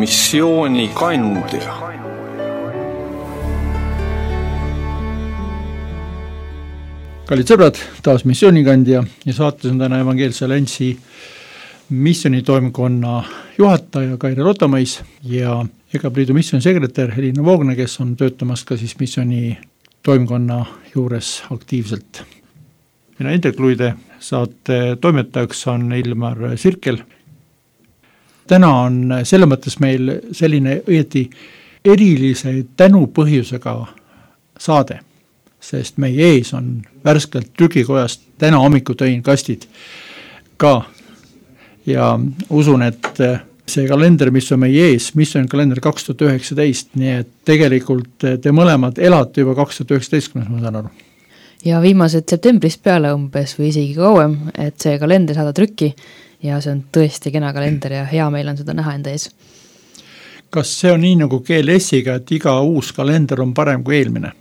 missioonikandja. Kallid sõbrad, taas missioonikandja ja saates on täna Evangeelse Alliansi missioonitoimkonna juhataja Kaire Rotamõis ja EGAP Liidu missioonisekretär Helina Voogne, kes on töötamas ka siis missioonitoimkonna juures aktiivselt. Mina Indrek Luide, saate toimetajaks on Ilmar Sirkel. Täna on selle mõttes meil selline õieti erilise tänupõhjusega saade, sest meie ees on värskelt trükikojast täna hommiku tõin kastid ka ja usun, et see kalender, mis on meie ees, missioonikalender 2019, nii et tegelikult te mõlemad elate juba 2019, ma saan aru. Ja viimased septembrist peale umbes või isegi kauem, et see kalender saada trükki ja see on tõesti kena kalender ja hea meil on seda näha enda ees. Kas see on nii nagu GLS-iga, et iga uus kalender on parem kui eelmine?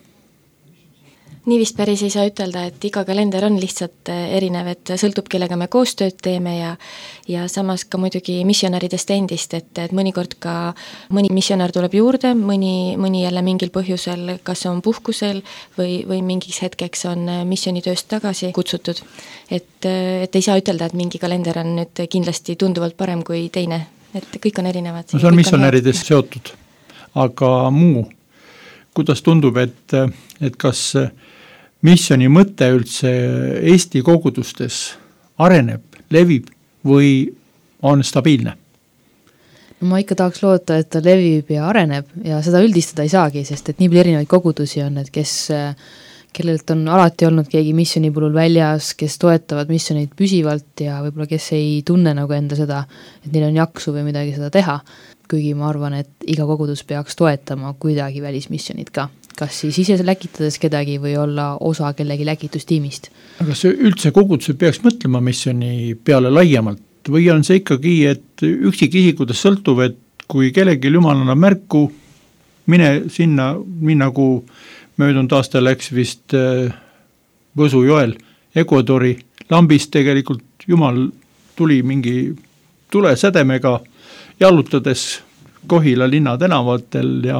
Nii vist päris ei saa ütelda, et iga kalender on lihtsalt erinev, et sõltub, kellega me koostööd teeme ja samas ka muidugi missionäridest endist, et mõnikord ka mõni missionär tuleb juurde, mõni jälle mingil põhjusel, kas on puhkusel või mingiks hetkeks on missioonitööst tagasi kutsutud. Et ei saa ütelda, et mingi kalender on nüüd kindlasti tunduvalt parem kui teine, et kõik on erinevad. No see on missionäridest seotud, aga muu, kuidas tundub, et kas missiooni mõte üldse Eesti kogudustes areneb, levib või on stabiilne? No ma ikka tahaks loota, et ta levib ja areneb ja seda üldistada ei saagi, sest et nii palju erinevaid kogudusi on, et kellelt on alati olnud keegi missioonipulul väljas, kes toetavad missioneid püsivalt ja võib-olla kes ei tunne nagu enda seda, et neil on jaksu või midagi seda teha. Kuigi ma arvan, et iga kogudus peaks toetama kuidagi välismissionid ka. Kas siis ise läkitades kedagi või olla osa kellegi läkitustiimist. Aga see üldse koguduse peaks mõtlema missiooni peale laiemalt või on see ikkagi, et üksikisikutest sõltub, et kui kellegi jumal annab märku, mine sinna, nii nagu möödunud aastal läks vist Võsu joel Ecuadori lambist tegelikult jumal tuli mingi tulesädemega jalutades Kohila linna tänavatel ja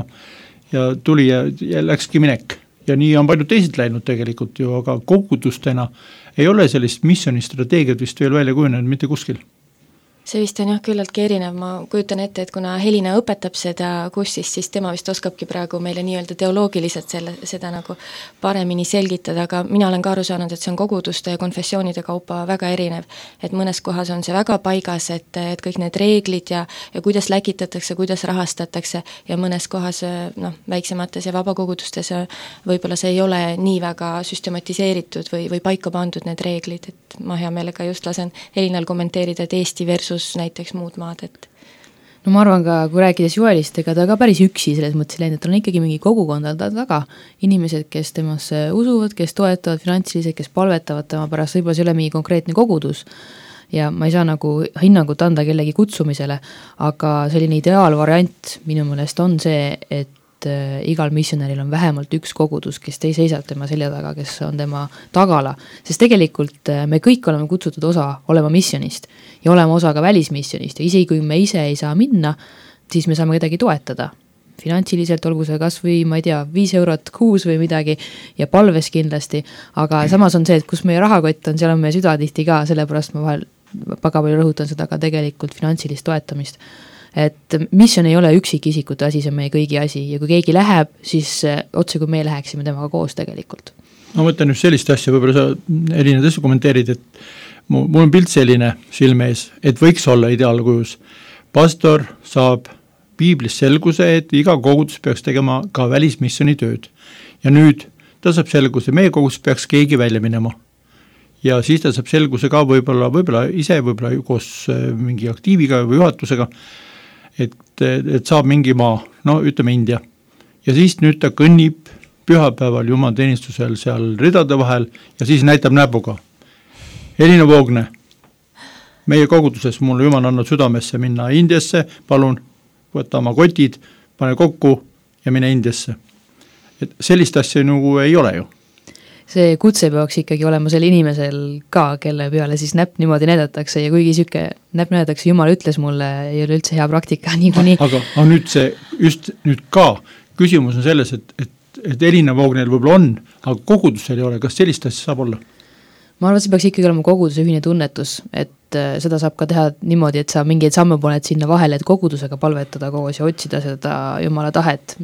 tuli ja läkski minek. Ja nii on paljud teised läinud tegelikult ju, aga kogudustena ei ole sellist missioonistrateegiat vist veel välja kujunenud mitte kuskil. See vist on jah küllaltki erinev, ma kujutan ette, et kuna Helina õpetab seda kursist, siis tema vist oskabki praegu meile nii-öelda teoloogiliselt seda nagu paremini selgitada, aga mina olen ka aru saanud, et see on koguduste ja konfessioonide kaupa väga erinev, et mõnes kohas on see väga paigas, et kõik need reeglid ja kuidas läkitatakse, kuidas rahastatakse ja mõnes kohas väiksemates ja vabakogudustes võib-olla see ei ole nii väga süstematiseeritud või paika pandud need reeglid, et ma hea meelega just lasen Helinal kommenteerida, et Eesti versus näiteks muud maad, et no ma arvan ka, kui rääkides Joelist, ega ta ka päris üksi selles mõttes läinud, et on ikkagi mingi kogukond taga, inimesed, kes temasse usuvad, kes toetavad finantsiliselt, kes palvetavad tema pärast, võib-olla see ei ole mingi konkreetne kogudus ja ma ei saa nagu hinnangut anda kellegi kutsumisele, aga selline ideaalvariant minu meelest on see, et igal missionäril on vähemalt üks kogudus, kes ei seisa tema selja taga, kes on tema tagala, sest tegelikult me kõik oleme kutsutud osa olema missionist ja olema osa ka välismissionist ja isegi kui me ise ei saa minna, siis me saame kedagi toetada. Finantsiliselt olgu see kas või, ma ei tea, 5 eurot kuus või midagi ja palves kindlasti, aga samas on see, et kus meie rahakott on, seal on meie süda tihti ka, sellepärast ma vahel väga palju rõhutan seda ka tegelikult finantsilist toetamist. Et missioon ei ole üksikisikute asi, see on meie kõigi asi ja kui keegi läheb, siis otse kui me läheksime temaga koos tegelikult. Ma mõtlen just sellist asja, võib-olla sa erinevad asju kommenteerid, et mul on pilt selline silmees, et võiks olla ideaalkujus. Pastor saab piiblis selguse, et iga kogudus peaks tegema ka välismissiooni tööd. Ja nüüd ta saab selguse, meie kogudus peaks keegi välja minema. Ja siis ta saab selguse ka võib-olla ise, võib-olla koos mingi aktiiviga või juhatusega, et saab mingi maa, no ütleme India. Ja siis nüüd ta kõnnib pühapäeval jumalateenistusel seal ridade vahel ja siis näitab näpuga. Helina Voogne, meie koguduses mulle jumal annab südamesse minna Indiasse, palun võtta oma kotid, pane kokku ja mine Indiasse. Et sellist asja nagu ei ole ju. see kutse peaks ikkagi olema sel inimesel ka, kelle peale siis näpp niimoodi näidatakse ja kuigi siuke näpp näidatakse, Jumal ütles mulle, ei ole üldse hea praktika niikuinii. aga nüüd see, just nüüd ka, küsimus on selles, et Elina Voogneil võib-olla on, aga kogudusel ei ole, kas sellist asja saab olla? Ma arvan, et see peaks ikkagi olema koguduse ühine tunnetus, et seda saab ka teha niimoodi, et sa mingeid samme paned sinna vahele, et kogudusega palvetada koos ja otsida seda Jumala tahet,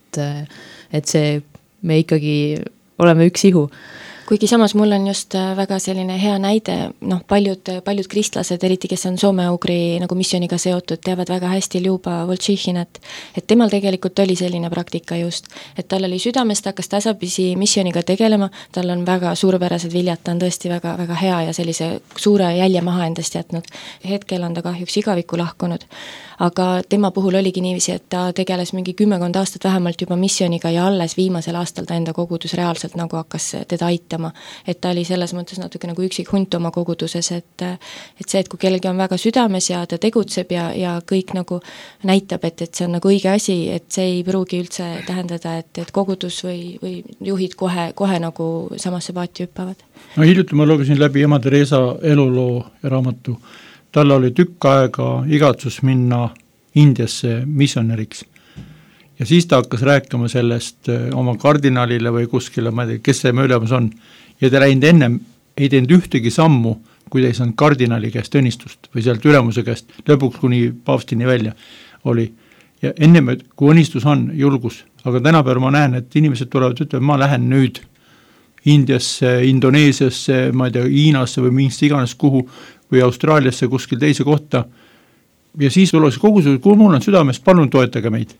et see, me ikkagi oleme üks ihu. Kuigi samas mul on just väga selline hea näide, paljud kristlased, eriti kes on soome-ugri nagu missiooniga seotud, teavad väga hästi Ljuba Voltšihhinat, et temal tegelikult oli selline praktika just, et tal oli südames, ta hakkas tasapisi missiooniga tegelema, tal on väga suurepärased viljad, ta on tõesti väga, väga hea ja sellise suure jälje maha endast jätnud. Hetkel on ta kahjuks igavikku lahkunud, aga tema puhul oligi niiviisi, et ta tegeles mingi 10 aastat vähemalt juba missiooniga ja alles viimasel aastal ta enda kogudus reaalselt nagu hakkas teda aitama, et ta oli selles mõttes natuke nagu üksik hunt oma koguduses, et see, et kui kellelgi on väga südames ja ta tegutseb ja kõik nagu näitab, et see on nagu õige asi, et see ei pruugi üldse tähendada, et kogudus või juhid kohe nagu samasse paati hüppavad. No hiljuti ma lugesin läbi ema Teresa eluloo ja raamatu. Tal oli tükk aega igatsus minna Indiasse missionäriks. Ja siis ta hakkas rääkima sellest oma kardinaalile või kuskile, ma ei tea, kes see ülemus on. Ja ta läinud ennem ei teinud ühtegi sammu, kui ta ei saanud kardinaali käest õnnistust või sealt ülemuse käest, lõpuks kuni paavstini välja oli. Ja ennem, kui õnnistus on, julgus. Aga tänapäeval ma näen, et inimesed tulevad, ütlevad, ma lähen nüüd Indiasse, Indoneesiasse, ma ei tea, Hiinasse või mingist iganes kuhu või Austraaliasse kuskil teise kohta ja siis tuleks kogudus, kui mul on südames, palun toetage meid.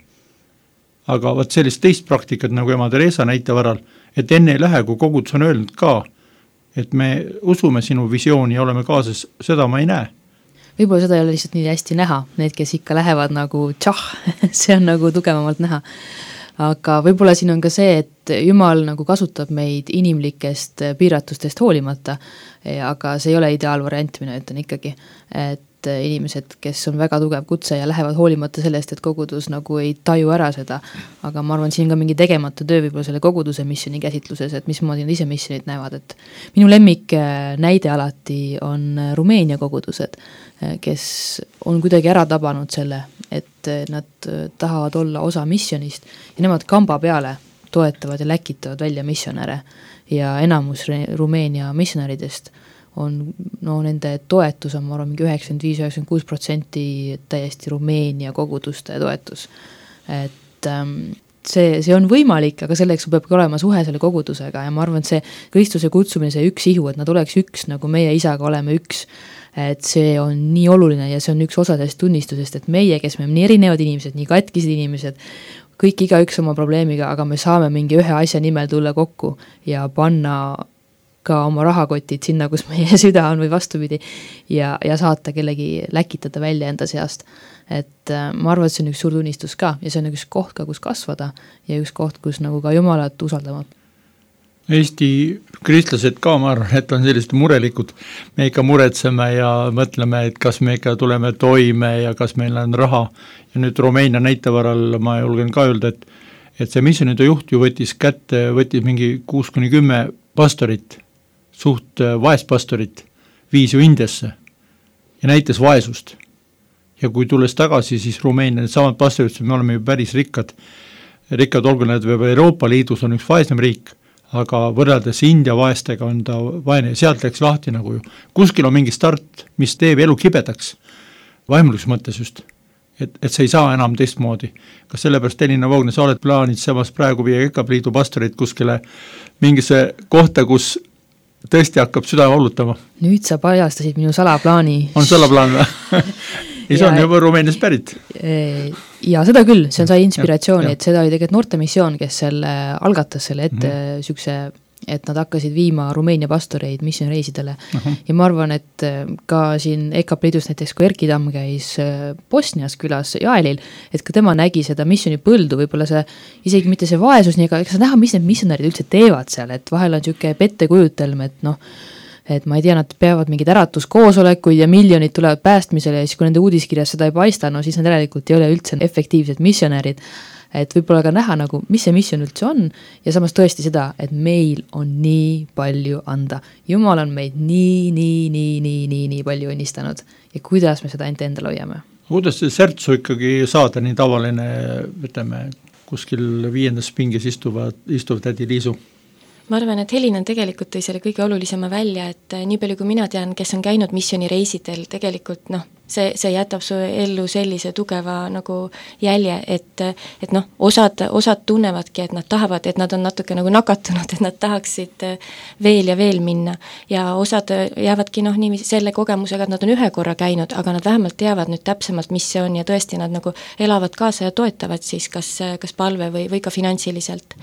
Aga vaat sellist teist praktikat nagu ema Teresa näite varal, et enne ei lähe, kui kogudus on öelnud ka, et me usume sinu visiooni ja oleme kaasas, seda ma ei näe. Võib-olla seda ei ole lihtsalt nii hästi näha, need, kes ikka lähevad nagu see on nagu tugevamalt näha. Aga võib-olla siin on ka see, et Jumal nagu kasutab meid inimlikest piiratustest hoolimata, aga see ei ole ideaalvariant, mina ütlen ikkagi, et inimesed, kes on väga tugev kutse ja lähevad hoolimata sellest, et kogudus nagu ei taju ära seda, aga ma arvan, siin ka mingi tegemata töö võib-olla selle koguduse missiooni käsitluses, et mismoodi nad ise missionid näevad, et minu lemmik näide alati on Rumeenia kogudused, kes on kuidagi ära tabanud selle, et nad tahavad olla osa missionist ja nemad kamba peale toetavad ja läkitavad välja missionäre ja enamus Rumeenia missionäridest on, nende toetus on, ma arvan, mingi 95-96% täiesti Rumeenia koguduste toetus. Et see on võimalik, aga selleks peabki olema suhe selle kogudusega ja ma arvan, et see Kristuse kutsumine, see üks ihu, et nad oleks üks, nagu meie isaga oleme üks, et see on nii oluline ja see on üks osa sellest tunnistusest, et meie, kes me nii erinevad inimesed, nii katkised inimesed, kõik igaüks oma probleemiga, aga me saame mingi ühe asja nimel tulla kokku ja panna ka oma rahakotid sinna, kus meie süda on või vastupidi ja saata kellegi läkitada välja enda seast. Et ma arvan, et see on üks suur tunnistus ka ja see on üks koht ka, kus kasvada ja üks koht, kus nagu ka Jumalat usaldama. Eesti kristlased ka, ma arvan, et on sellised murelikud. Me ikka muretseme ja mõtleme, et kas me ikka tuleme toime ja kas meil on raha. Ja nüüd Rumeenia näite varal ma julgen ka öelda, et see missionide juht ju võttis mingi 6-10 pastorit, suht vaespastorit, viis ju Indiasse ja näitas vaesust. Ja kui tulles tagasi, siis Rumeenia need samad pastorid, me oleme ju päris rikkad olgu need või Euroopa Liidus on üks vaesem riik, aga võrreldes India vaestega on ta vaene ja sealt läks lahti nagu ju. Kuskil on mingi start, mis teeb elu kibedaks, vaimulikus mõttes just, et see ei saa enam teistmoodi. Kas sellepärast Elina Voogne, sa oled plaanid samas praegu viia EKP Liidu pastorid kuskile mingisse kohta, kus tõesti hakkab süda valutama? Nüüd sa paljastasid minu salaplaani. On salaplaan või? Ja see on juba Rumeenias pärit. Ja seda küll, see on sai inspiratsiooni, et seda oli tegelikult noortemissioon, kes selle algatas selle ette sükse, et nad hakkasid viima Rumeenia pastoreid missioonreisidele. Ja ma arvan, et ka siin EKP Liidus näiteks, kui Erki Tamm käis Bosnias külas Jaelil, et ka tema nägi seda missiooni põldu, võib-olla see, isegi mitte see vaesus, nii, aga sa näha, mis need missionärid üldse teevad seal, et vahel on siuke pettekujutelm, et ma ei tea, nad peavad mingid äratuskoosolekuid ja miljonid tulevad päästmisele ja siis kui nende uudiskirjas seda ei paista, no siis nad järelikult ei ole üldse efektiivsed missionärid. et võib-olla ka näha nagu, mis see missioon üldse on ja samas tõesti seda, et meil on nii palju anda. Jumal on meid nii palju õnnistanud ja kuidas me seda endale hoiame. Kuidas see särtsu ikkagi saada nii tavaline, ütleme, kuskil 5. pinges istuv tädi Liisu? Ma arvan, et Helina tegelikult tõi selle kõige olulisema välja, et nii palju kui mina tean, kes on käinud missioonireisidel, tegelikult see jätab su ellu sellise tugeva nagu jälje, et osad tunnevadki, et nad tahavad, et nad on natuke nagu nakatunud, et nad tahaksid veel ja veel minna ja osad jäävadki nii selle kogemusega, et nad on ühe korra käinud, aga nad vähemalt teavad nüüd täpsemalt, mis see on ja tõesti nad nagu elavad kaasa ja toetavad siis kas palve või ka finantsiliselt.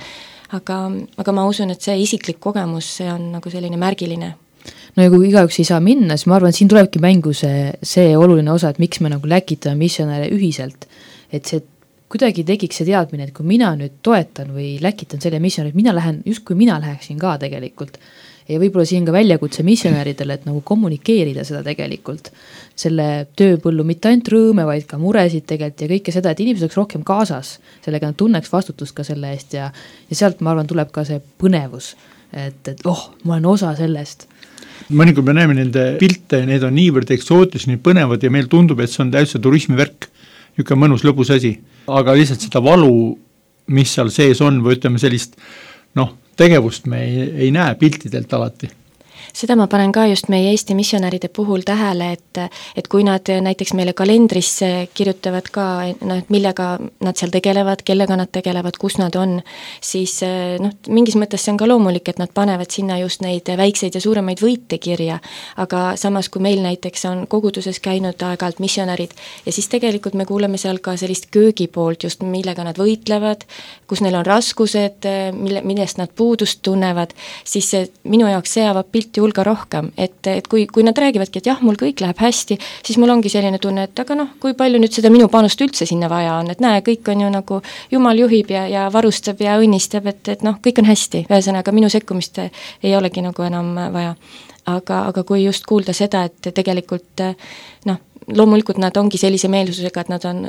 Aga ma usun, et see isiklik kogemus, see on nagu selline märgiline. No ja kui igaüks ei saa minna, siis ma arvan, et siin tulebki mängu see oluline osa, et miks me nagu läkitame missionäre ühiselt, et see kuidagi tekiks see teadmine, et kui mina nüüd toetan või läkitan selle missionäri, justkui mina läheksin ka tegelikult. Ja võib-olla siin ka väljakutse missionäridele, et nagu kommunikeerida seda tegelikult, selle tööpõllu mitte ainult rõõme, vaid ka muresid tegelikult ja kõike seda, et inimesed oleks rohkem kaasas, sellega nad tunneks vastutust ka selle eest ja sealt ma arvan tuleb ka see põnevus, et ma olen osa sellest. Mõnikord me näeme nende pilte, need on niivõrd eksootis, nii põnevad ja meil tundub, et see on täitsa turismivärk, niisugune mõnus lõbus asi, aga lihtsalt seda valu, mis seal sees on, või ütleme sellist, tegevust me ei näe piltidelt alati. Seda ma panen ka just meie Eesti missionäride puhul tähele, et kui nad näiteks meile kalendrisse kirjutavad ka, millega nad seal tegelevad, kellega nad tegelevad, kus nad on, siis mingis mõttes see on ka loomulik, et nad panevad sinna just neid väikseid ja suuremaid võite kirja, aga samas kui meil näiteks on koguduses käinud aeg-ajalt missionärid ja siis tegelikult me kuuleme seal ka sellist köögi poolt just millega nad võitlevad, kus neil on raskused, millest nad puudust tunnevad, siis minu jaoks see avab pilti hulga rohkem, et kui nad räägivadki, et jah, mul kõik läheb hästi, siis mul ongi selline tunne, et aga kui palju nüüd seda minu panust üldse sinna vaja on, et näe, kõik on ju nagu Jumal juhib ja varustab ja õnnistab, et kõik on hästi, ühesõnaga minu sekkumist ei olegi nagu enam vaja. Aga kui just kuulda seda, et tegelikult loomulikult nad ongi sellise meelsusega, et nad on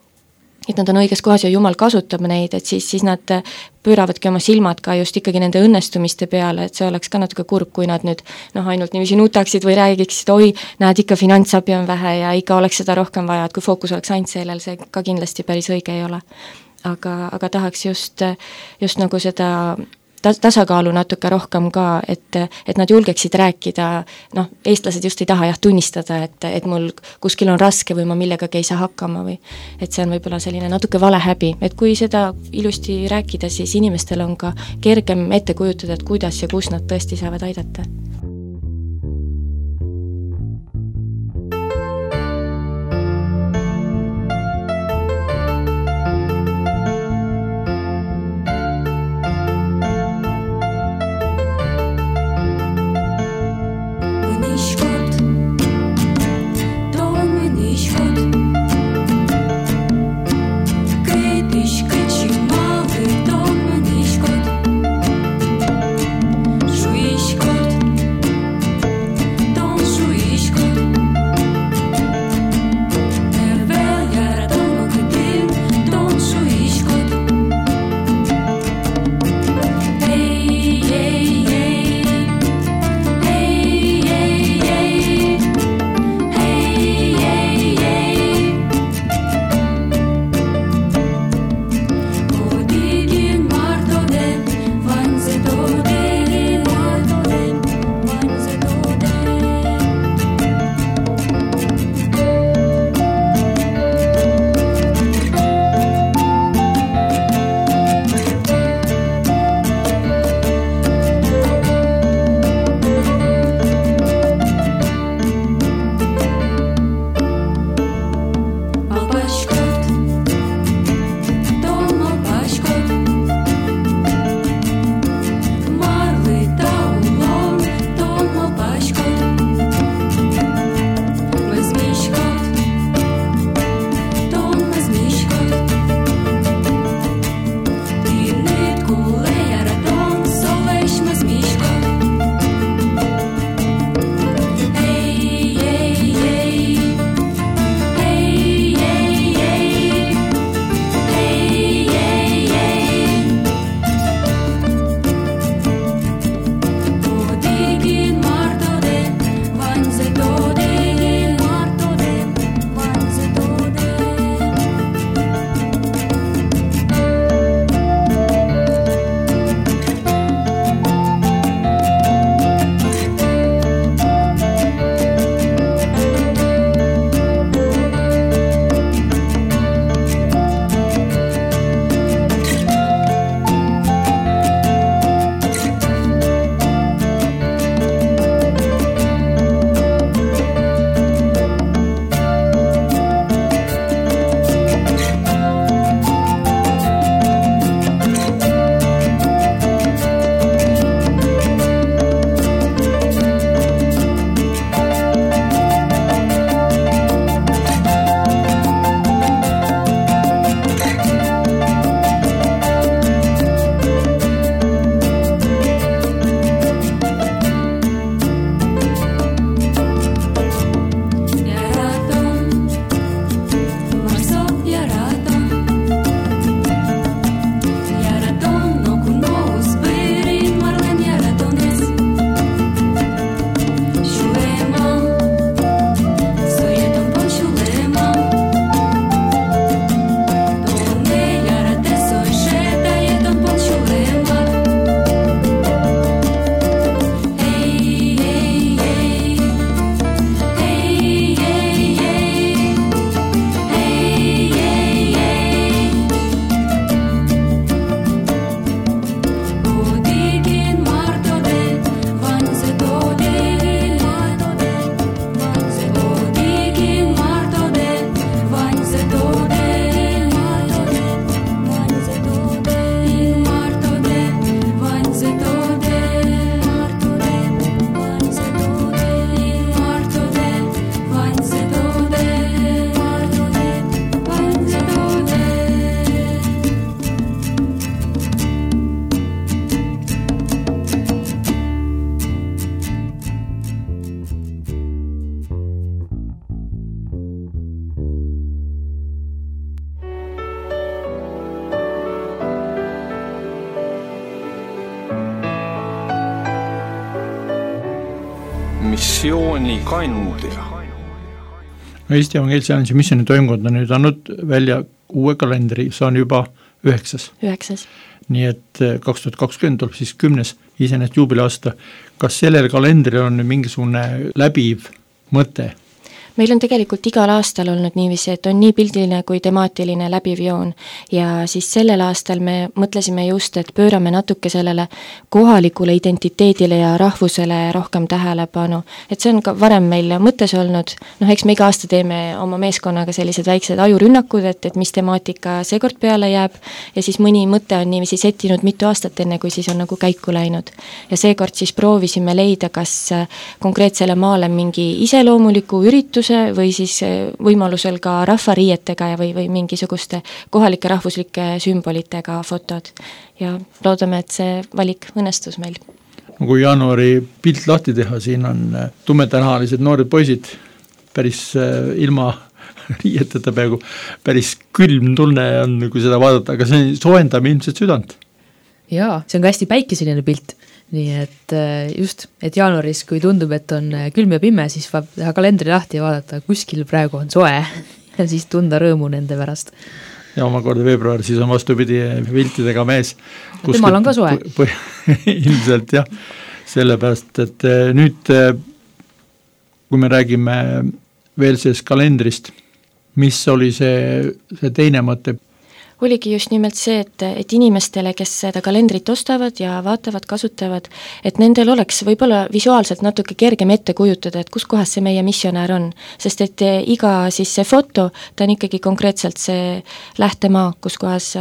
õiges kohas ja Jumal kasutab neid, et siis nad pööravadki oma silmad ka just ikkagi nende õnnestumiste peale, et see oleks ka natuke kurb, kui nad nüüd ainult niiviisi nutaksid või räägiksid, näed ikka finantsabi on vähe ja ikka oleks seda rohkem vaja, et kui fookus oleks ainult sellel, see ka kindlasti päris õige ei ole. Aga tahaks just nagu seda tasakaalu natuke rohkem ka, et nad julgeksid rääkida, eestlased just ei taha tunnistada, et mul kuskil on raske või ma millegagi ei saa hakkama või et see on võib-olla selline natuke vale häbi, et kui seda ilusti rääkida, siis inimestel on ka kergem ette kujutada, et kuidas ja kus nad tõesti saavad aidata. Шуишь кот missiooni kandja. Eesti Evangeelse Alliansi missioonitoimkond on nüüd andnud välja uue kalendri, see on juba 9. Nii et 2020 tuleb siis 10. iseenesest juubeliaasta. Kas sellel kalendril on mingisugune läbiv mõte? Meil on tegelikult igal aastal olnud niiviisi, et on nii pildiline kui temaatiline läbiv joon ja siis sellel aastal me mõtlesime just, et pöörame natuke sellele kohalikule identiteedile ja rahvusele rohkem tähelepanu. Et see on ka varem meil mõttes olnud, eks me iga aasta teeme oma meeskonnaga sellised väiksed ajurünnakud, et mis temaatika seekord peale jääb ja siis mõni mõte on niiviisi settinud mitu aastat enne, kui siis on nagu käiku läinud. Ja seekord siis proovisime leida, kas konkreetsele maale mingi iseloomuliku ürituse või siis võimalusel ka rahvariietega või mingisuguste kohalike rahvuslike sümbolitega fotod. Ja loodame, et see valik õnnestus meil. Kui jaanuari pilt lahti teha, siin on tumetanahalised noored poisid, päris ilma riieteta peaaegu, päris külm tunne on, kui seda vaadata, aga see soojendab ilmselt südant. Jaa, see on ka hästi päikeseline pilt. Nii et just, et jaanuaris, kui tundub, et on külm ja pime, siis vaab teha kalendri lahti ja vaadata, kuskil praegu on soe ja siis tunda rõõmu nende pärast. Ja omakorda veebruar, siis on vastupidi viltidega mees. Temal on ka soe. Ilmselt jah, sellepärast, et nüüd, kui me räägime veel sellest kalendrist, mis oli see teine mõte? Oligi just nimelt see, et inimestele, kes seda kalendrit ostavad ja vaatavad, kasutavad, et nendel oleks võib-olla visuaalselt natuke kergem ette kujutada, et kus kohas see meie missionär on. Sest et iga siis see foto, ta on ikkagi konkreetselt see lähtemaa, kus kohas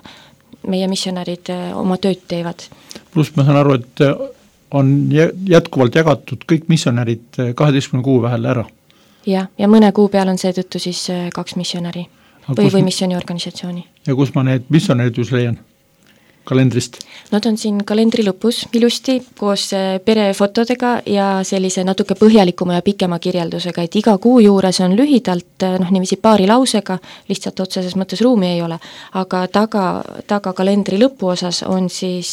meie missionärid oma tööd teevad. Plus ma saan aru, et on jätkuvalt jagatud kõik missionärid 12 kuu vahel ära. Ja mõne kuu peal on seetõttu siis 2 missionäri. Või missiooniorganisatsiooni. Ja kus ma need missionärid just leian? Kalendrist? Nad on siin kalendri lõpus ilusti koos perefotodega ja sellise natuke põhjalikuma ja pikema kirjeldusega, et iga kuu juures on lühidalt, niiviisi paari lausega, lihtsalt otseses mõttes ruumi ei ole, aga taga kalendri lõpu osas on siis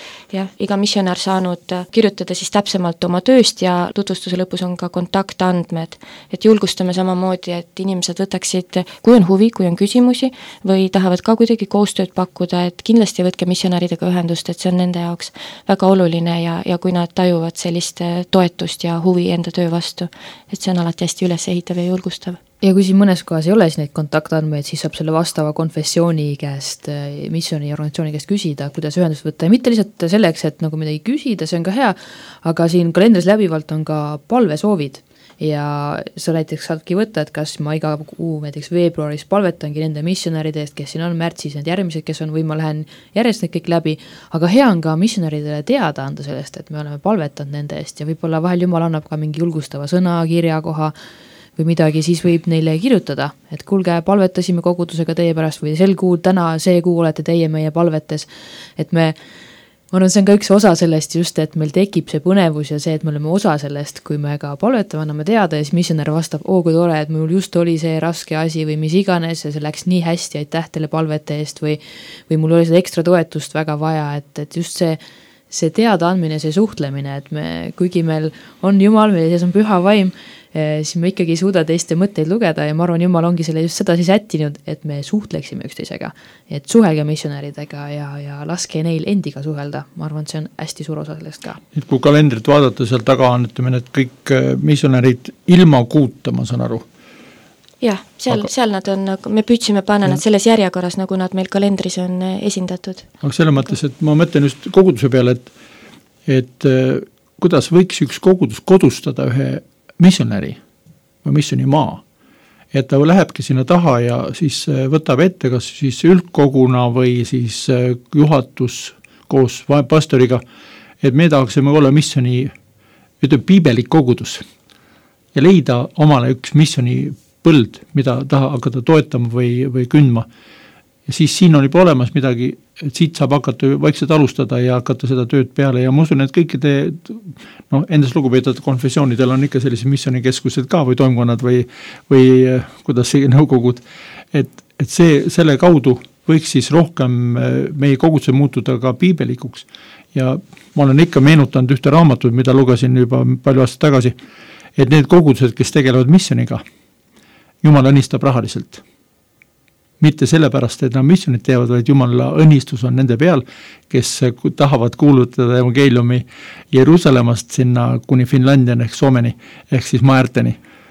iga missionär saanud kirjutada siis täpsemalt oma tööst ja tutvustuse lõpus on ka kontaktandmed, et julgustame samamoodi, et inimesed võtaksid, kui on huvi, kui on küsimusi või tahavad ka kuidagi koostööd pakkuda, et kindlasti võtke missionäridega ühendust, et see on nende jaoks väga oluline ja kui nad tajuvad sellist toetust ja huvi enda töö vastu, et see on alati hästi üles ehitav ja julgustav. Ja kui siin mõnes kohas ei ole siis neid kontaktandmeid, siis saab selle vastava konfessiooni käest, missiooni ja organisatsiooni käest küsida, kuidas ühendust võtta ja mitte lihtsalt selleks, et nagu midagi küsida, see on ka hea, aga siin kalendris läbivalt on ka palvesoovid ja sa näiteks saadki võtta, et kas ma iga kuu näiteks veebruaris palvetangi nende missionäride eest, kes siin on märtsis, need järgmised, kes on, või ma lähen järjest need kõik läbi, aga hea on ka missionäridele teada anda sellest, et me oleme palvetanud nende eest ja võib-olla vahel Jumal annab ka mingi julgustava sõna, kirjakoha või midagi, siis võib neile kirjutada, et kuulge, palvetasime kogudusega teie pärast või sel kuul, täna, see kuu olete teie meie palvetes, et ma arvan, see on ka üks osa sellest just, et meil tekib see põnevus ja see, et me oleme osa sellest, kui me ka palvetame, anname teada ja siis missionär vastab, kui tore, et mul just oli see raske asi või mis iganes ja see läks nii hästi, aitäh teile palvete eest või mul oli seda ekstra toetust väga vaja, et just see teadaandmine, see suhtlemine, et kuigi meil on Jumal, meil sees on püha vaim, siis me ikkagi ei suuda teiste mõtteid lugeda ja ma arvan, Jumal ongi selle just seda siis sättinud, et me suhtleksime üksteisega, et suhelge missionäridega ja laske neil endiga suhelda. Ma arvan, et see on hästi suur osa sellest ka. Et kui kalendrit vaadata, seal taga on, ütleme, need kõik missionärid ilma kuuta, ma saan aru. Jah, seal nad on, me püüdsime panna nad selles järjekorras, nagu nad meil kalendris on esindatud. Aga selle mõttes, et ma mõtlen just koguduse peale, et kuidas võiks üks kogudus kodustada ühe missionäri või missionimaa, et ta lähebki sinna taha ja siis võtab ette kas siis üldkoguna või siis juhatus koos pastoriga, et me tahaksime olla missioni, ütleme, piibelik kogudus ja leida omale üks missioni põld, mida taha hakata toetama või kündma. Ja siis siin on juba olemas midagi, et siit saab hakata vaikselt alustada ja hakata seda tööd peale ja ma usun, et kõikide endas lugupeetud konfessioonidel on ikka sellised missioonikeskused ka või toimkonnad või kuidas see nõukogud, et selle kaudu võiks siis rohkem meie kogudused muutuda ka piibelikuks. Ja ma olen ikka meenutanud ühte raamatut, mida lugesin juba palju aastat tagasi, et need kogudused, kes tegelevad missioniga, Jumal õnnistab rahaliselt. Mitte sellepärast, et nad missionit teevad, vaid Jumala õnnistus on nende peal, kes tahavad kuulutada evangeeliumi Jeruusalemmast sinna kuni Finlandiani ehk Soomeni, ehk siis Maärteni.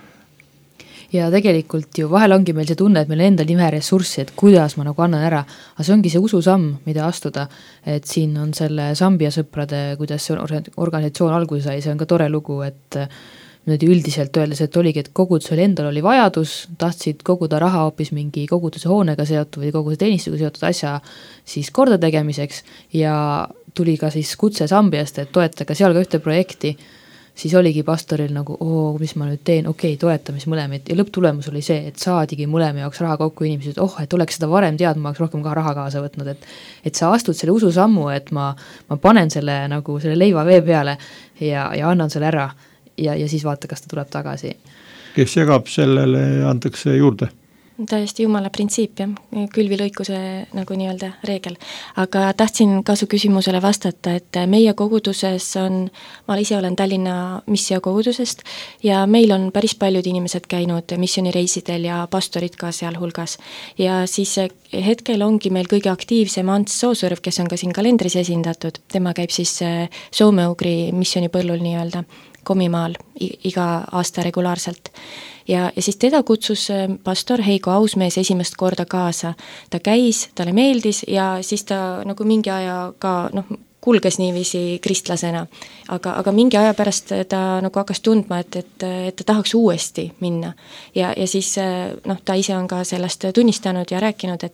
Ja tegelikult ju vahel ongi meil see tunne, et meil endal nime ressurssi, et kuidas ma nagu annan ära, aga see ongi see ususamm, mida astuda, et siin on selle Sambia sõprade, kuidas see organisatsioon alguse sai, see on ka tore lugu, et nüüd üldiselt öeldes, et oligi, et kogudusel endal oli vajadus, tahtsid koguda raha hoopis mingi koguduse hoonega seotud või koguduse teenistusega seotud asja siis korda tegemiseks ja tuli ka siis kutse Sambiast, et toetage seal ka ühte projekti, siis oligi pastoril nagu, mis ma nüüd teen, toetamis mõlemid ja lõpptulemus oli see, et saadigi mõlema jaoks raha kokku inimesed, et oleks seda varem teadma, ma oleks rohkem ka raha kaasa võtnud, et sa astud selle ususammu, et ma panen selle nagu selle leiva vee peale ja annan selle ära. Ja siis vaata, kas ta tuleb tagasi. Kes jagab sellele, antakse juurde? Täiesti jumala printsiip, jah, külvilõikuse nagu nii-öelda reegel. Aga tahtsin ka su küsimusele vastata, et meie koguduses on, ma ise olen Tallinna missiokogudusest ja meil on päris paljud inimesed käinud missionireisidel ja pastorid ka seal hulgas. Ja siis hetkel ongi meil kõige aktiivsem Ants Soosõrv, kes on ka siin kalendris esindatud. Tema käib siis Soome-Ugri missionipõllul nii-öelda Komimaal iga aasta regulaarselt. Ja siis teda kutsus pastor Heigo Ausmees esimest korda kaasa. Ta käis, talle meeldis ja siis ta nagu mingi aja ka kulges niiviisi kristlasena. Aga mingi aja pärast ta nagu hakkas tundma, et ta tahaks uuesti minna. Ja siis ta ise on ka sellest tunnistanud ja rääkinud,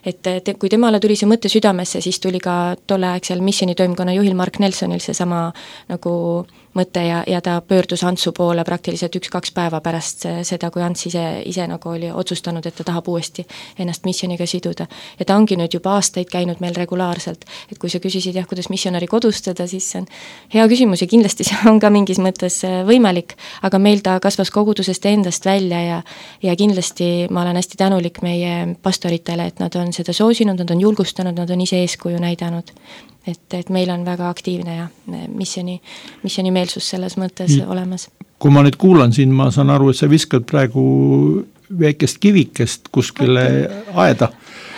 et kui temale tuli see mõte südamesse, siis tuli ka tolleaegsel missionitoimkonna juhil Mark Nelsonil see sama nagu mõte ja ta pöördus Antsu poole praktiliselt 1-2 päeva pärast seda, kui Ants ise nagu oli otsustanud, et ta tahab uuesti ennast missioniga siduda. Ja ta ongi nüüd juba aastaid käinud meil regulaarselt, et kui sa küsisid, kuidas missionari kodustada, siis see on hea küsimus ja kindlasti see on ka mingis mõttes võimalik, aga meil ta kasvas kogudusest endast välja ja kindlasti ma olen hästi tänulik meie pastoritele, et nad on seda soosinud, nad on julgustanud, nad on ise eeskuju näidanud. Et meil on väga aktiivne ja missioni meelsus selles mõttes olemas. Kui ma nüüd kuulan siin, ma saan aru, et sa viskad praegu väikest kivikest kuskile aeda.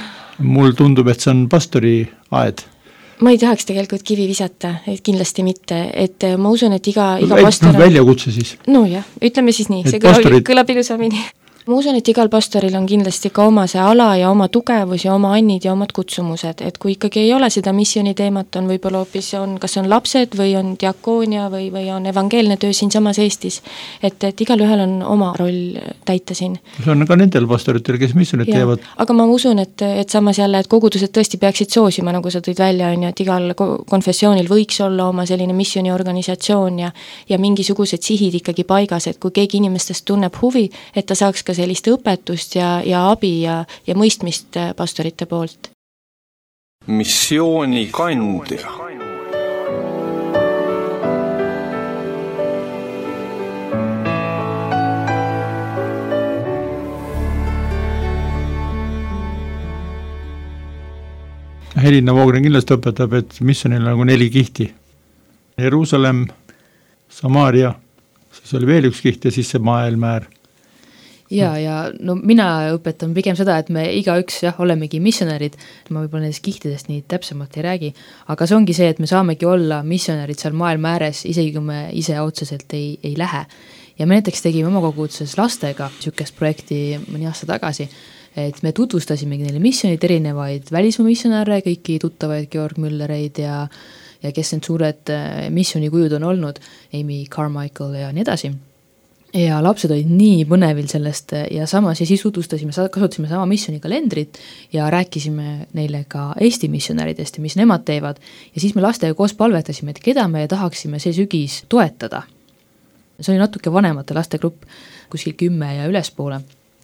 Mul tundub, et see on pastori aed. Ma ei tahaks tegelikult kivi visata, et kindlasti mitte, et ma usun, et iga pastor on... Väljakutse siis. No jah, ütleme siis nii, see kõlab ilusamini. Ma usun, et igal pastoril on kindlasti ka oma see ala ja oma tugevus ja oma annid ja omad kutsumused, et kui ikkagi ei ole seda missioni teemat, on võib-olla hoopis kas on lapsed või on diakoonia või on evangeelne töö siin samas Eestis, et igal ühel on oma roll täita siin. See on ka nendel pastoritel, kes missionit teevad. Aga ma usun, et samas jälle, et kogudused tõesti peaksid soosima, nagu sa tõid välja, et igal konfessioonil võiks olla oma selline missioni organisatsioon ja mingisugused sihid ikkagi paigas, et kui keegi inimestest tunneb huvi, et ta saaks ka sellist õpetust ja abi ja mõistmist pastorite poolt. Missiooni kandja. Helina Voogren kindlasti õpetab, et missionil on nagu 4 kihti. Jeruusalemm, Samaaria, siis oli veel üks kiht ja siis see maailmäär. Ja no mina õpetan pigem seda, et me igaüks olemegi missionärid, ma võib-olla nendest kihtidest nii täpsemalt ei räägi, aga see ongi see, et me saamegi olla missionärid seal maailma ääres, isegi kui me ise otseselt ei lähe. Ja me näiteks tegime oma koguduses lastega niisugust projekti mõni aasta tagasi, et me tutvustasimegi neile missionid, erinevaid välismaa missionäre, kõiki tuttavaid Georg Müllereid ja kes need suured missionikujud on olnud, Amy Carmichael ja nii edasi. Ja lapsed olid nii põnevil sellest ja samas ja siis kasutasime sama missioni kalendrit ja rääkisime neile ka Eesti missionäridest ja mis nemad teevad ja siis me lastega koos palvetasime, et keda me tahaksime see sügis toetada. See oli natuke vanemate laste grupp, kuskil 10 ja ülespoole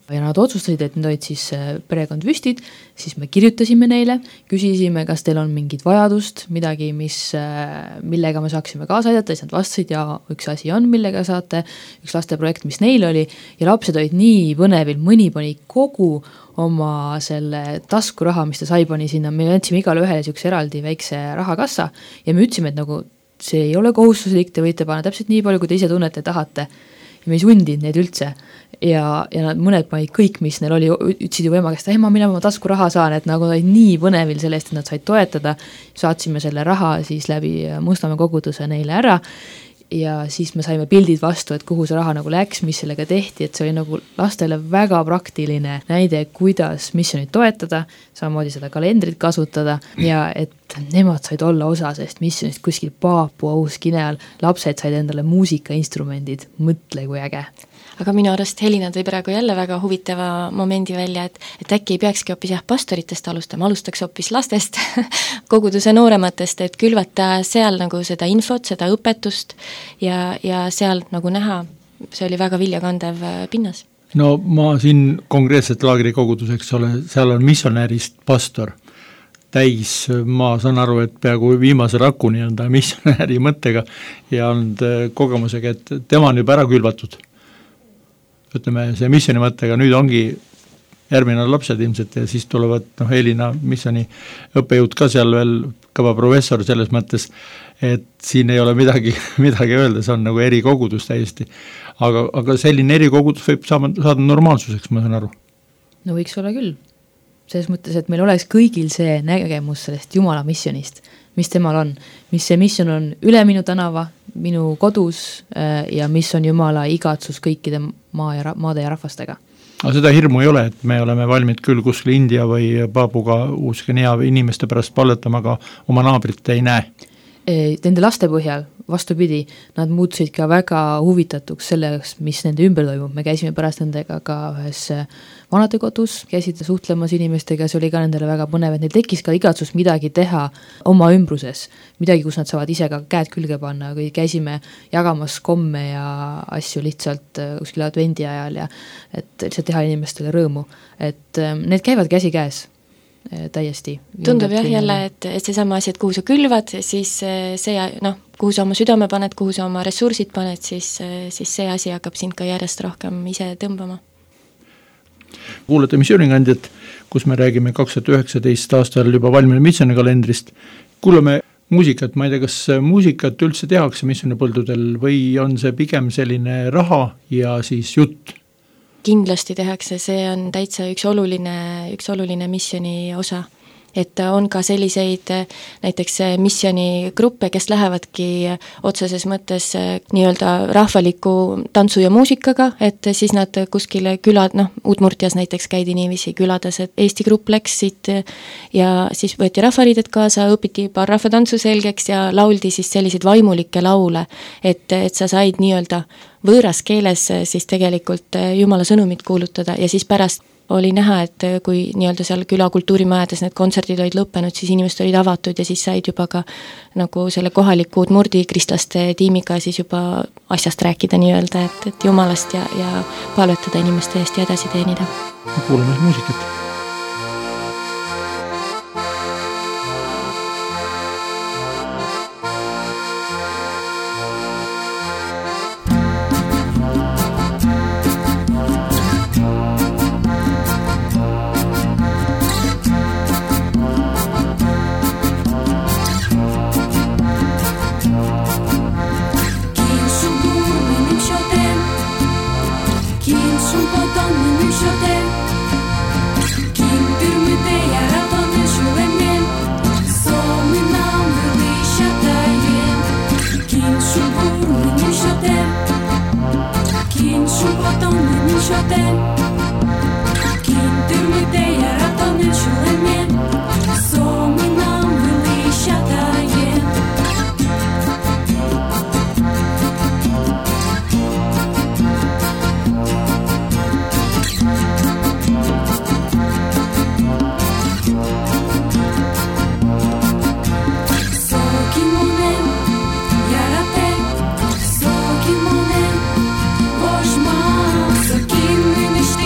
ja nad otsustasid, et need olid siis perekondvüstid, siis me kirjutasime neile, küsisime, kas teil on mingit vajadust, midagi, millega me saaksime kaasa aidata, siis nad vastasid ja üks asi on, millega saate, üks lasteprojekt, mis neil oli ja lapsed olid nii põnevil, mõni pani kogu oma selle taskuraha, mis ta sai, pani sinna, me andsime igale ühele niisuguse eraldi väikse rahakassa ja me ütlesime, et nagu see ei ole kohustuslik, te võite panna täpselt nii palju, kui te ise tunnete, tahate. Ja me ei sundinud neid üldse ja nad mõned panid kõik, mis neil oli, ütlesid ju ema käest, ema, mina oma tasku raha saan, et nagu olid nii põnevil sellest, et nad said toetada, saatsime selle raha siis läbi Mustamäe koguduse neile ära ja siis me saime pildid vastu, et kuhu see raha nagu läks, mis sellega tehti, et see oli nagu lastele väga praktiline näide, kuidas missionit toetada, samamoodi seda kalendrit kasutada ja et nemad said olla osa sellest missionist kuskil Paapua Uus-Guinea all, lapsed said endale muusikainstrumendid, mõtle kui äge. Aga minu arust Helina tõi praegu jälle väga huvitava momendi välja, et äkki ei peakski hoopis pastoritest alustaks hoopis lastest, koguduse noorematest, et külvata seal nagu seda infot, seda õpetust ja seal nagu näha, see oli väga viljakandev pinnas. No ma siin konkreetselt laagrikoguduseks seal on missionärist pastor täis, ma saan aru, et peaaegu viimase rakuni on ta missionäri mõttega ja on kogemusega, et tema on juba ära külvatud. Ütleme, see missioni mõttega nüüd ongi järgmine lapsed ilmselt ja siis tulevad Helina missioni õppejõud ka seal veel kõva professor selles mõttes, et siin ei ole midagi öelda, see on nagu erikogudus täiesti. Aga selline erikogudus võib saada normaalsuseks, ma saan aru. No võiks olla küll. Selles mõttes, et meil oleks kõigil see nägemus sellest Jumala missionist, mis temal on, mis see mission on üle minu tänava, minu kodus ja mis on Jumala igatsus kõikide maade ja rahvastega. Aga seda hirmu ei ole, et me oleme valmid küll kuskil India või Paapuga Uus-Guinea inimeste pärast palletama, aga oma naabrit ei näe. Nende laste põhjal, vastupidi, nad muutusid ka väga huvitatuks sellest, mis nende ümber toimub. Me käisime pärast nendega ka ühes vanadekodus, käisid suhtlemas inimestega, see oli ka nendele väga põnev, et neil tekkis ka igatsus midagi teha oma ümbruses, midagi, kus nad saavad ise ka käed külge panna, kui käisime jagamas komme ja asju lihtsalt kuskil advendi ajal ja et lihtsalt teha inimestele rõõmu, et need käivad käsi käes. Täiesti. Tundub jah jälle, et see sama asi, et kuhu sa külvad, siis see, kuhu sa oma südame paned, kuhu sa oma ressursid paned, siis see asi hakkab sind ka järjest rohkem ise tõmbama. Kuulete missioonikandjat, kus me räägime 2019 aastal juba valmine missioonikalendrist. Kuulame muusikat, ma ei tea, kas muusikat üldse tehakse missioonipõldudel või on see pigem selline raha ja siis jutt? Kindlasti tehakse, see on täitsa üks oluline missioni osa. Et on ka selliseid näiteks missioonigruppe, kes lähevadki otseses mõttes nii-öelda rahvaliku tantsu ja muusikaga, et siis nad kuskile külad, Uudmurtias näiteks käidi niiviisi külades, et Eesti grupp läksid ja siis võeti rahvariided kaasa, õpiti paar rahvatantsu selgeks ja lauldi siis selliseid vaimulikke laule, et sa said nii-öelda võõras keeles siis tegelikult Jumala sõnumit kuulutada ja siis pärast oli näha, et kui nii-öelda seal küla kultuurimajades need kontserdid olid lõppenud, siis inimesed olid avatud ja siis said juba ka nagu selle kohaliku Udmurdi kristlaste tiimiga siis juba asjast rääkida nii-öelda, et Jumalast ja palvetada inimeste eest ja edasi teenida. Kuulame muusikat. Most már, so kinni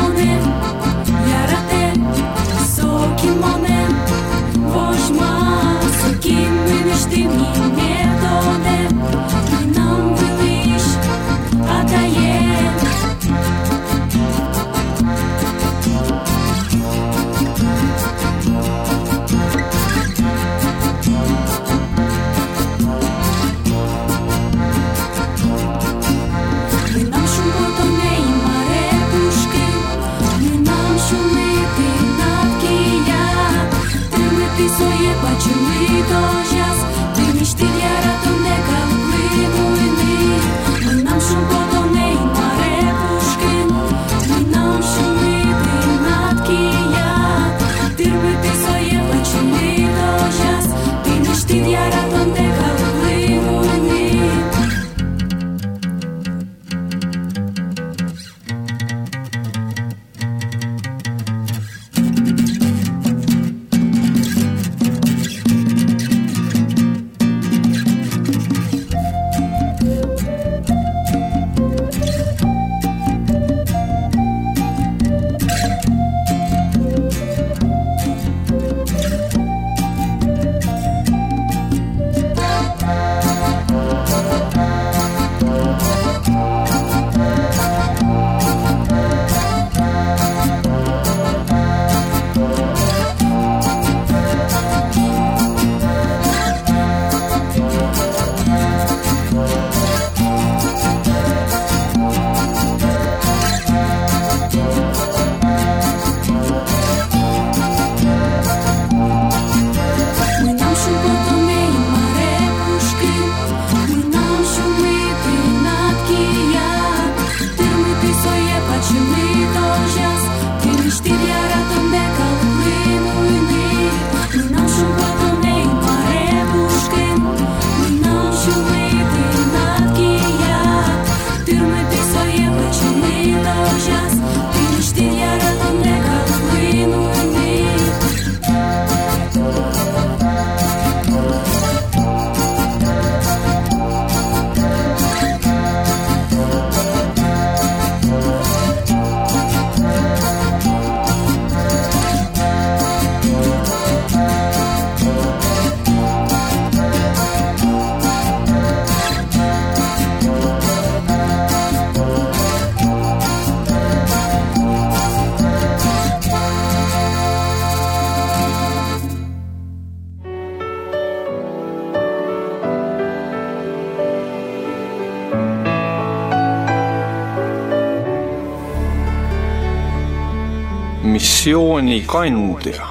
missioonikandja.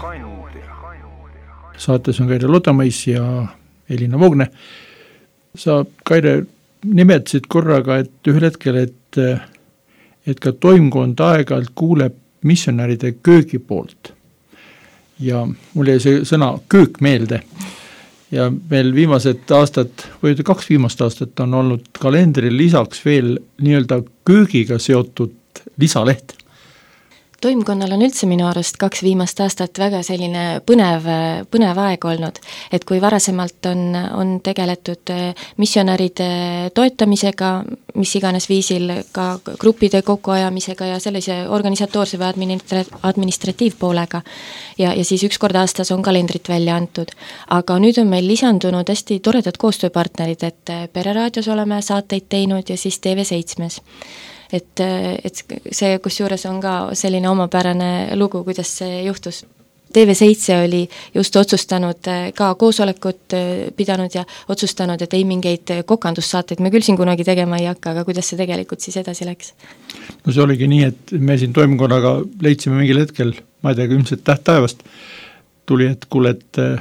Saates on Kaire Lotamais ja Elina Voogne. Sa, Kaire, nimetasid korraga, et ühel hetkel, et ka toimkond aeg-ajalt kuuleb missionäride köögi poolt. Ja mul jäi see sõna köök meelde. Ja meil viimased aastad, või 2 viimast aastat on olnud kalendril lisaks veel nii-öelda köögiga seotud lisaleht. Toimkonnal on üldse minu arust 2 viimast aastat väga selline põnev aeg olnud, et kui varasemalt on tegeletud missionäride toetamisega, mis iganes viisil ka gruppide kokkuajamisega ja sellise organisatoorse või administratiivpoolega ja siis 1 kord aastas on kalendrit välja antud. Aga nüüd on meil lisandunud hästi toredad koostööpartnerid, et Pereraadios oleme saateid teinud ja siis TV7-s. Et see kusjuures on ka selline omapärane lugu, kuidas see juhtus. TV7 oli just otsustanud ka koosolekut pidanud ja otsustanud, et ei mingeid kokandussaateid me küll siin kunagi tegema ei hakka, aga kuidas see tegelikult siis edasi läks? No see oligi nii, et me siin toimkonnaga leidsime mingil hetkel, ma ei tea, ilmselt tähtaevast tuli, et kuule,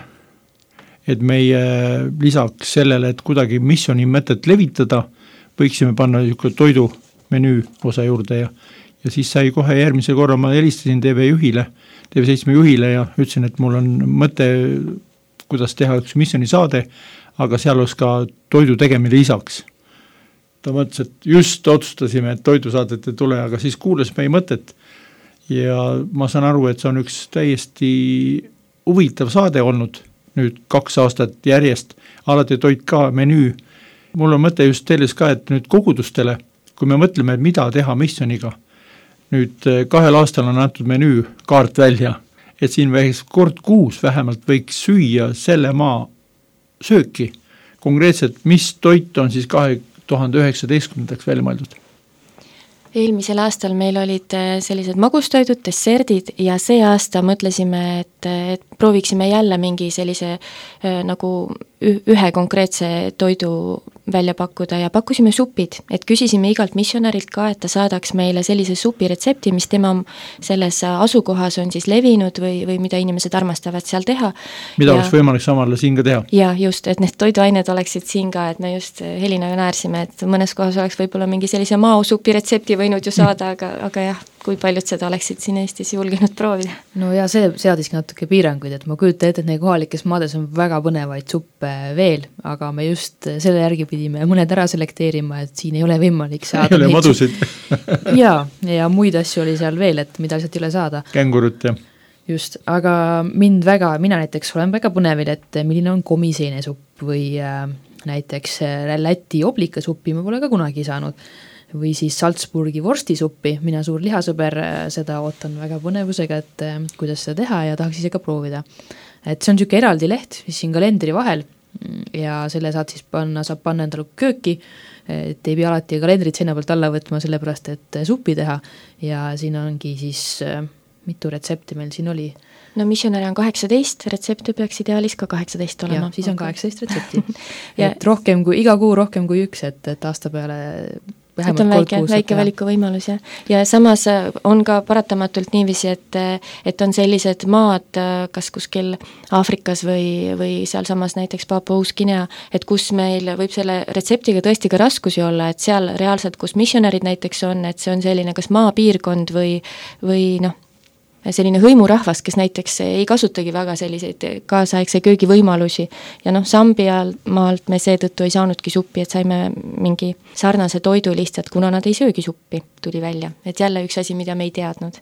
et meie lisaks sellele, et kuidagi missiooni mõtet levitada, võiksime panna toidu menüü osa juurde ja siis sai kohe järgmise korra, ma helistasin TV7 juhile ja ütlesin, et mul on mõte, kuidas teha üks missionisaade, aga seal oleks ka toidu tegemine lisaks. Ta mõtles, et just otsustasime, et toidusaadet ei tule, aga siis kuulas meie mõtet ja ma saan aru, et see on üks täiesti huvitav saade olnud nüüd 2 aastat järjest, alati toit ka menüü. Mul on mõte just teles ka, et nüüd kogudustele, kui me mõtleme, et mida teha missioniga, nüüd 2 aastal on antud menüü kaart välja, et siin vähemalt kord kuus vähemalt võiks süüa selle maa sööki. Konkreetselt, mis toit on siis 2019 välja mõeldud? Eelmisel aastal meil olid sellised magustoidud, desserdid ja see aasta mõtlesime, et prooviksime jälle mingi sellise nagu ühe konkreetse toidu välja pakkuda ja pakkusime supid, et küsisime igalt missionärilt ka, et ta saadaks meile sellise supiretsepti, mis tema selles asukohas on siis levinud või mida inimesed armastavad seal teha. Mida oleks võimalik samale siin ka teha? Ja just, et need toiduained oleksid siin ka, et me just Helinaga näärsime, et mõnes kohas oleks võib-olla mingi sellise maosupi retsepti võinud ju saada, aga jah, kui paljud seda oleksid siin Eestis julgenud proovida? No ja see seadiski natuke piiranguid, et ma kujutan ette, et neid kohalikes maades on väga põnevaid suppe veel, aga me just selle järgi pidime mõned ära selekteerima, et siin ei ole võimalik saada. Ei ole madusid. ja muid asju oli seal veel, et mida lihtsalt ei ole saada. Kängurut ja. Just, aga mina näiteks olen väga põnevil, et milline on komiseine supp või näiteks Läti oblikasuppi ma pole ka kunagi saanud. Või siis Salzburgi vorstisuppi, mina suur lihasõber, seda ootan väga põnevusega, et kuidas seda teha ja tahaks ise ka proovida. Et see on niisugune eraldi leht, mis siin kalendri vahel ja selle saab panna endale kööki, et ei pea alati kalendrit seina pealt alla võtma, sellepärast et suppi teha ja siin ongi siis mitu retsepti meil siin oli. No missionäri on 18, retsepte peaks ideaalis ka 18 olema. Ja, siis on 18 retsepti. et rohkem kui, iga kuu rohkem kui üks, et aasta peale et on väike valiku võimalus ja samas on ka paratamatult niiviisi, et on sellised maad, kas kuskil Aafrikas või sealsamas näiteks Papua-Uus-Guinea, et kus meil võib selle retseptiga tõesti ka raskusi olla, et seal reaalselt, kus missionärid näiteks on, et see on selline kas maapiirkond või noh, selline hõimurahvas, kes näiteks ei kasutagi väga selliseid kaasaegse köögivõimalusi ja noh, Sambial maalt me seetõttu ei saanudki suppi, et saime mingi sarnase toidu lihtsalt, kuna nad ei söögi suppi, tuli välja, et jälle üks asi, mida me ei teadnud.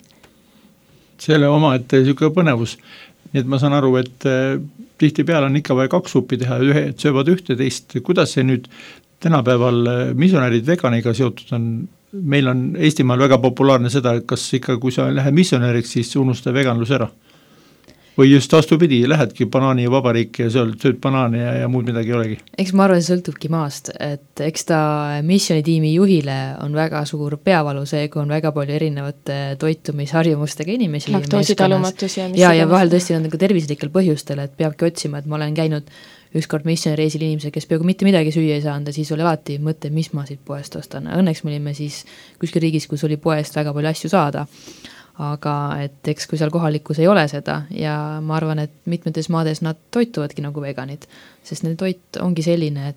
Selle oma, et niisugune põnevus, nii et ma saan aru, et tihtipeale on ikka vaja 2 suppi teha, et söövad ühte teist, kuidas see nüüd tänapäeval missionärid veganiga seotud on? Meil on Eestimaal väga populaarne seda, et kas ikka, kui sa lähed missionäriks, siis unusta veganlus ära. Või just vastupidi, lähedki banaani vabariiki ja sööd banaani ja muud midagi ei olegi. Eks ma arvan, see sõltubki maast, et eks ta missionitiimi juhile on väga suur peavalu see, kui on väga palju erinevate toitumisharjumustega inimesi. Laktoositalumatus ja vahel tõesti on ka tervislikel põhjustel, et peabki otsima, et ma olen käinud ükskord missionäreisil inimesed, kes peaaegu mitte midagi süüa ei saanud ja siis oli alati mõte, mis ma siit poest ostan. Õnneks me olime siis kuskil riigis, kus oli poest väga palju asju saada. Aga et eks kui seal kohalikus ei ole seda ja ma arvan, et mitmetes maades nad toituvadki nagu veganid, sest neil toit ongi selline,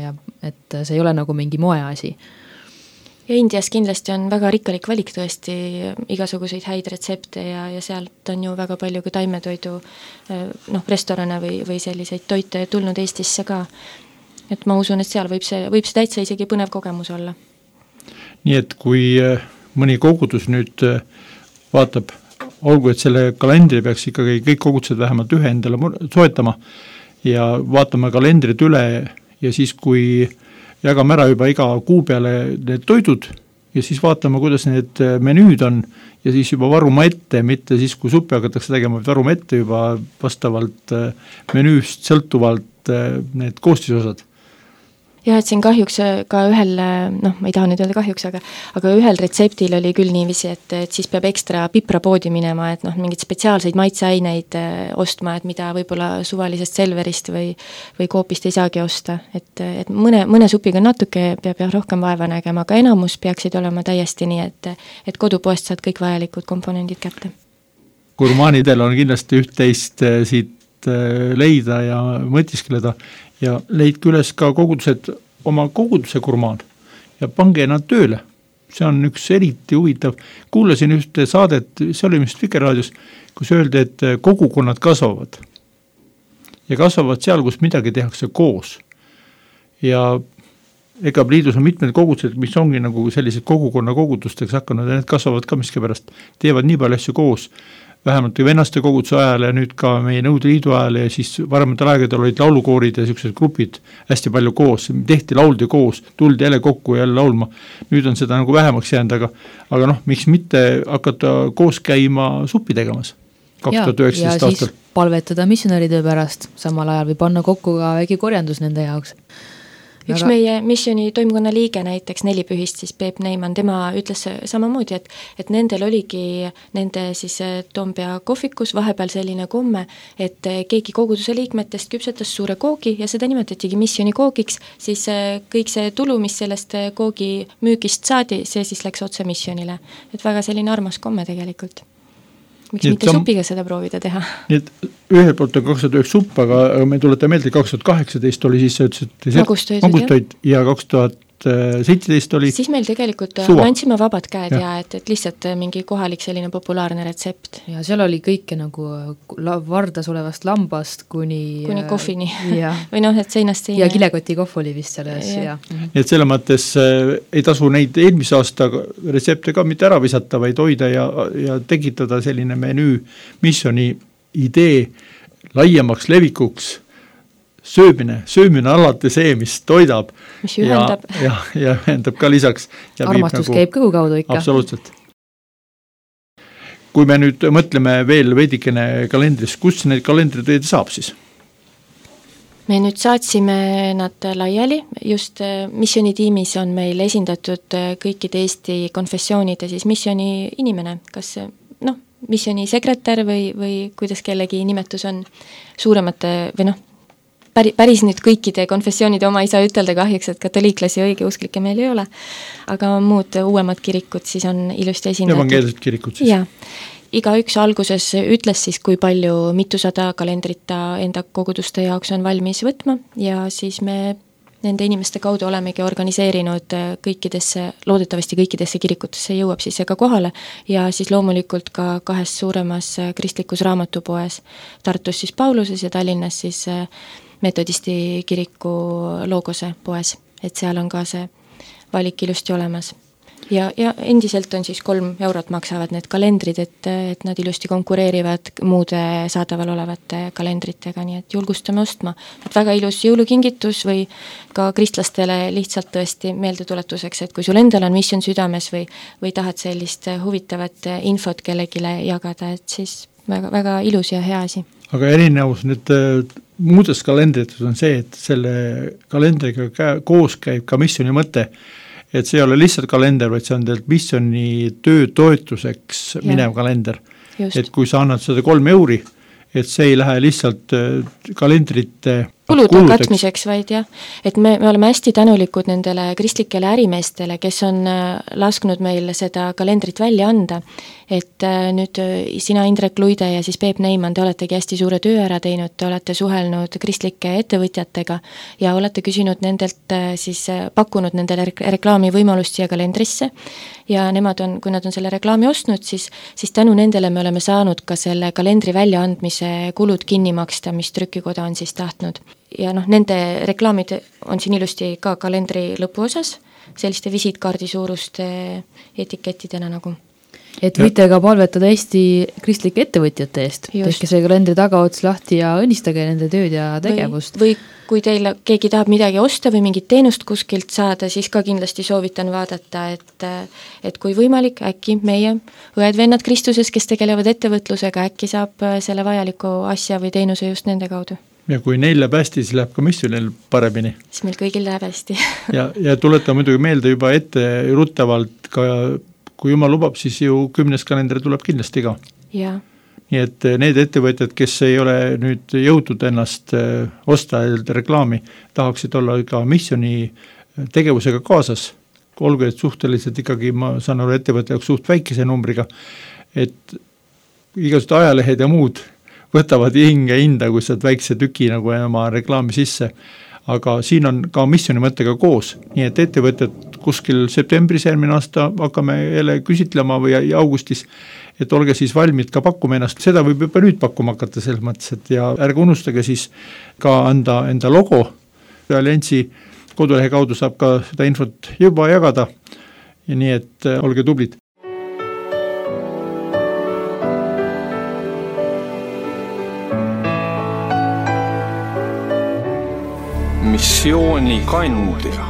et see ei ole nagu mingi moeasi. Ja Indias kindlasti on väga rikkalik valik tõesti igasuguseid häid retsepte ja sealt on ju väga palju ka taimetoidu restorane või selliseid toite tulnud Eestisse ka. Et ma usun, et seal võib see täitsa isegi põnev kogemus olla. Nii et kui mõni kogudus nüüd vaatab, olgu, et selle kalendri peaks ikkagi kõik kogudused vähemalt ühe endale soetama ja vaatame kalendrid üle ja siis kui jagame ära juba iga kuu peale need toidud ja siis vaatame, kuidas need menüüd on ja siis juba varuma ette, mitte siis, kui suppi hakatakse tegema, varuma ette juba vastavalt menüüst sõltuvalt need koostisosad. Jah, et siin kahjuks ka ühel, ma ei taha nüüd öelda kahjuks, aga ühel retseptil oli küll niiviisi, et siis peab ekstra piprapoodi minema, et mingid spetsiaalseid maitseaineid ostma, et mida võib-olla suvalisest Selverist või Coopist ei saagi osta. Et mõne supiga natuke peab rohkem vaeva nägema, aga enamus peaksid olema täiesti nii, et kodupoest saad kõik vajalikud komponendid kätte. Gurmaanidel on kindlasti üht-teist siit leida ja mõtiskleda ja leidke üles ka kogudused, oma koguduse gurmaan ja pange nad tööle. See on üks eriti huvitav. Kuulasin ühte saadet, see oli vist Vikerraadios, kus öeldi, et kogukonnad kasvavad. Ja kasvavad seal, kus midagi tehakse koos. Ja EGAB liidus on mitmed kogudused, mis ongi nagu sellised kogukonna kogudusteks hakanud ja need kasvavad ka miskipärast. Teevad nii palju asju koos. vähemalt vennaste koguduse ajal ja nüüd ka meie Nõukogude Liidu ajal ja siis varematel aegadel olid laulukoorid ja niisugused grupid hästi palju koos, tehti lauldi koos, tuldi jälle kokku ja jälle laulma. Nüüd on seda nagu vähemaks jäänud, aga noh, miks mitte hakata koos käima suppi tegemas 2019 ja aastal. siis palvetada missionäride pärast samal ajal või panna kokku ka väike korjandus nende jaoks. Üks meie missiooni toimkonna liige näiteks Nelipühist, siis Peep Neiman, tema ütles samamoodi, et nendel oligi nende siis Toompea kohvikus vahepeal selline komme, et keegi koguduse liikmetest küpsetas suure koogi ja seda nimetatigi missiooni koogiks, siis kõik see tulu, mis sellest koogi müügist saadi, see siis läks otse missionile. Et väga selline armas komme tegelikult. Miks mitte supiga seda proovida teha? Nii et ühel poolt on 2009 supp, aga me tuleta meelde, 2018 oli siis magustoid ja 2017 oli siis meil tegelikult andsime vabad käed ja et lihtsalt mingi kohalik selline populaarne retsept. Ja seal oli kõike nagu vardas olevast lambast kuni kohvini või noh, et seinast seina. Ja kilekoti kohv oli vist selles. Et selle mõttes ei tasu neid eelmise aasta retsepte ka mitte ära visata, vaid hoida ja tekitada selline menüü missiooni idee laiemaks levikuks. Söömine alati see, mis toidab. Mis ühendab. Ja ühendab ka lisaks. Ja armastus käib kõhu kaudu ikka. Absoluutselt. Kui me nüüd mõtleme veel veidikene kalendris, kus need kalendrid saab siis? Me nüüd saatsime nad laiali, just missioonitiimis on meil esindatud kõikide Eesti konfessioonide siis missiooni inimene, kas missiooni sekretär või kuidas kellegi nimetus on suuremate või päris nüüd kõikide konfessioonide oma ei saa ütelda kahjuks, et katoliiklasi õigeusklikke meil ei ole, aga muud uuemad kirikud siis on ilusti esindatud. Evangeelsed kirikud siis. Ja, iga üks alguses ütles siis, kui palju mitusada kalendrit ta enda koguduste jaoks on valmis võtma ja siis me nende inimeste kaudu olemegi organiseerinud loodetavasti kõikidesse kirikutesse jõuab siis see ka kohale ja siis loomulikult ka 2 suuremas kristlikus raamatupoes, Tartus siis Pauluses ja Tallinnas siis metodisti kiriku Logose poes, et seal on ka see valik ilusti olemas. Ja endiselt on siis 3 eurot maksavad need kalendrid, et nad ilusti konkureerivad muude saadaval olevate kalendritega, nii et julgustame ostma. Et väga ilus jõulukingitus või ka kristlastele lihtsalt tõesti meeldetuletuseks, et kui sul endal on missioon südames või tahad sellist huvitavat infot kellegile jagada, et siis väga, väga ilus ja hea asi. Aga erinevus nüüd muudes kalendrites on see, et selle kalendriga koos käib ka missiooni mõte, et see ei ole lihtsalt kalender, vaid see on teilt missiooni töö toetuseks minev kalender. Just. Et kui sa annad seda 3 euri, et see ei lähe lihtsalt kalendrite kulude katsmiseks, vaid jah, et me oleme hästi tänulikud nendele kristlikele ärimeestele, kes on lasknud meil seda kalendrit välja anda, et nüüd sina, Indrek Luide ja siis Peep Neiman, te oletegi hästi suure töö ära teinud, te olete suhelnud kristlike ettevõtjatega ja olete küsinud nendelt siis pakkunud nendele reklaami võimalust siia kalendrisse ja nemad on, kui nad on selle reklaami ostnud, siis tänu nendele me oleme saanud ka selle kalendri väljaandmise kulud kinni maksta, mis trükikoda on siis tahtnud. Ja nende reklaamid on siin ilusti ka kalendri lõpuosas, selliste visiitkaardi suuruste etikettidena nagu. Et võite ka palvetada Eesti kristlike ettevõtjate eest, tehke see kalendri tagaots lahti ja õnnistage nende tööd ja tegevust. Või kui teil keegi tahab midagi osta või mingit teenust kuskilt saada, siis ka kindlasti soovitan vaadata, et kui võimalik, äkki meie õed-vennad Kristuses, kes tegelevad ettevõtlusega, äkki saab selle vajaliku asja või teenuse just nende kaudu. Ja kui neil läheb hästi, siis läheb ka missionil paremini. Siis meil kõigil läheb hästi. ja tuleta muidugi meelde juba ette ruttavalt ka, kui jumal lubab, siis ju 10. kalender tuleb kindlasti ka. Ja. Nii et need ettevõtjad, kes ei ole nüüd jõutud ennast osta reklaami, tahaksid olla ka missioni tegevusega kaasas. Olgu, et suhteliselt ikkagi, ma saan aru ettevõtte jaoks suht väikese numbriga, et igasugused ajalehed ja muud võtavad hinda, kui saad väikse tüki nagu oma reklaami sisse. Aga siin on ka missioni mõttega koos, nii et ettevõtted kuskil septembris järgmine aasta hakkame jälle küsitlema või augustis, et olge siis valmid ka pakkuma ennast. Seda võib juba nüüd pakkuma hakata selles mõttes, et ja ärge unustage siis ka anda enda logo. Alliansi kodulehe kaudu saab ka seda infot juba jagada ja nii, et olge tublid. missioonikandja.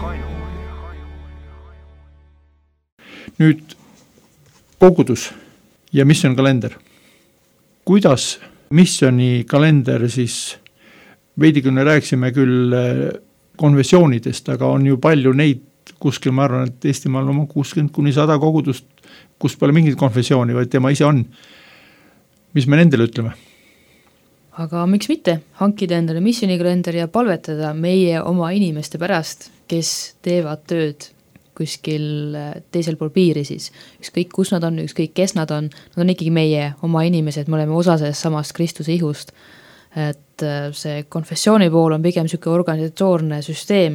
Nüüd kogudus ja missioonikalender. Kuidas missioonikalender siis, veidikene rääksime küll konfessioonidest, aga on ju palju neid, kuskil ma arvan, et Eestimaal on 60-100 kogudust, kus pole mingit konfessiooni, vaid tema ise on. Mis me nendele ütleme? Aga miks mitte? Hankida endale missioonikalender ja palvetada meie oma inimeste pärast, kes teevad tööd kuskil teisel pool piiri siis. Ükskõik kus nad on, ükskõik kes nad on ikkagi meie oma inimesed, me oleme osa sellest samast Kristuse ihust. Et see konfessiooni pool on pigem selline organisatoorne süsteem,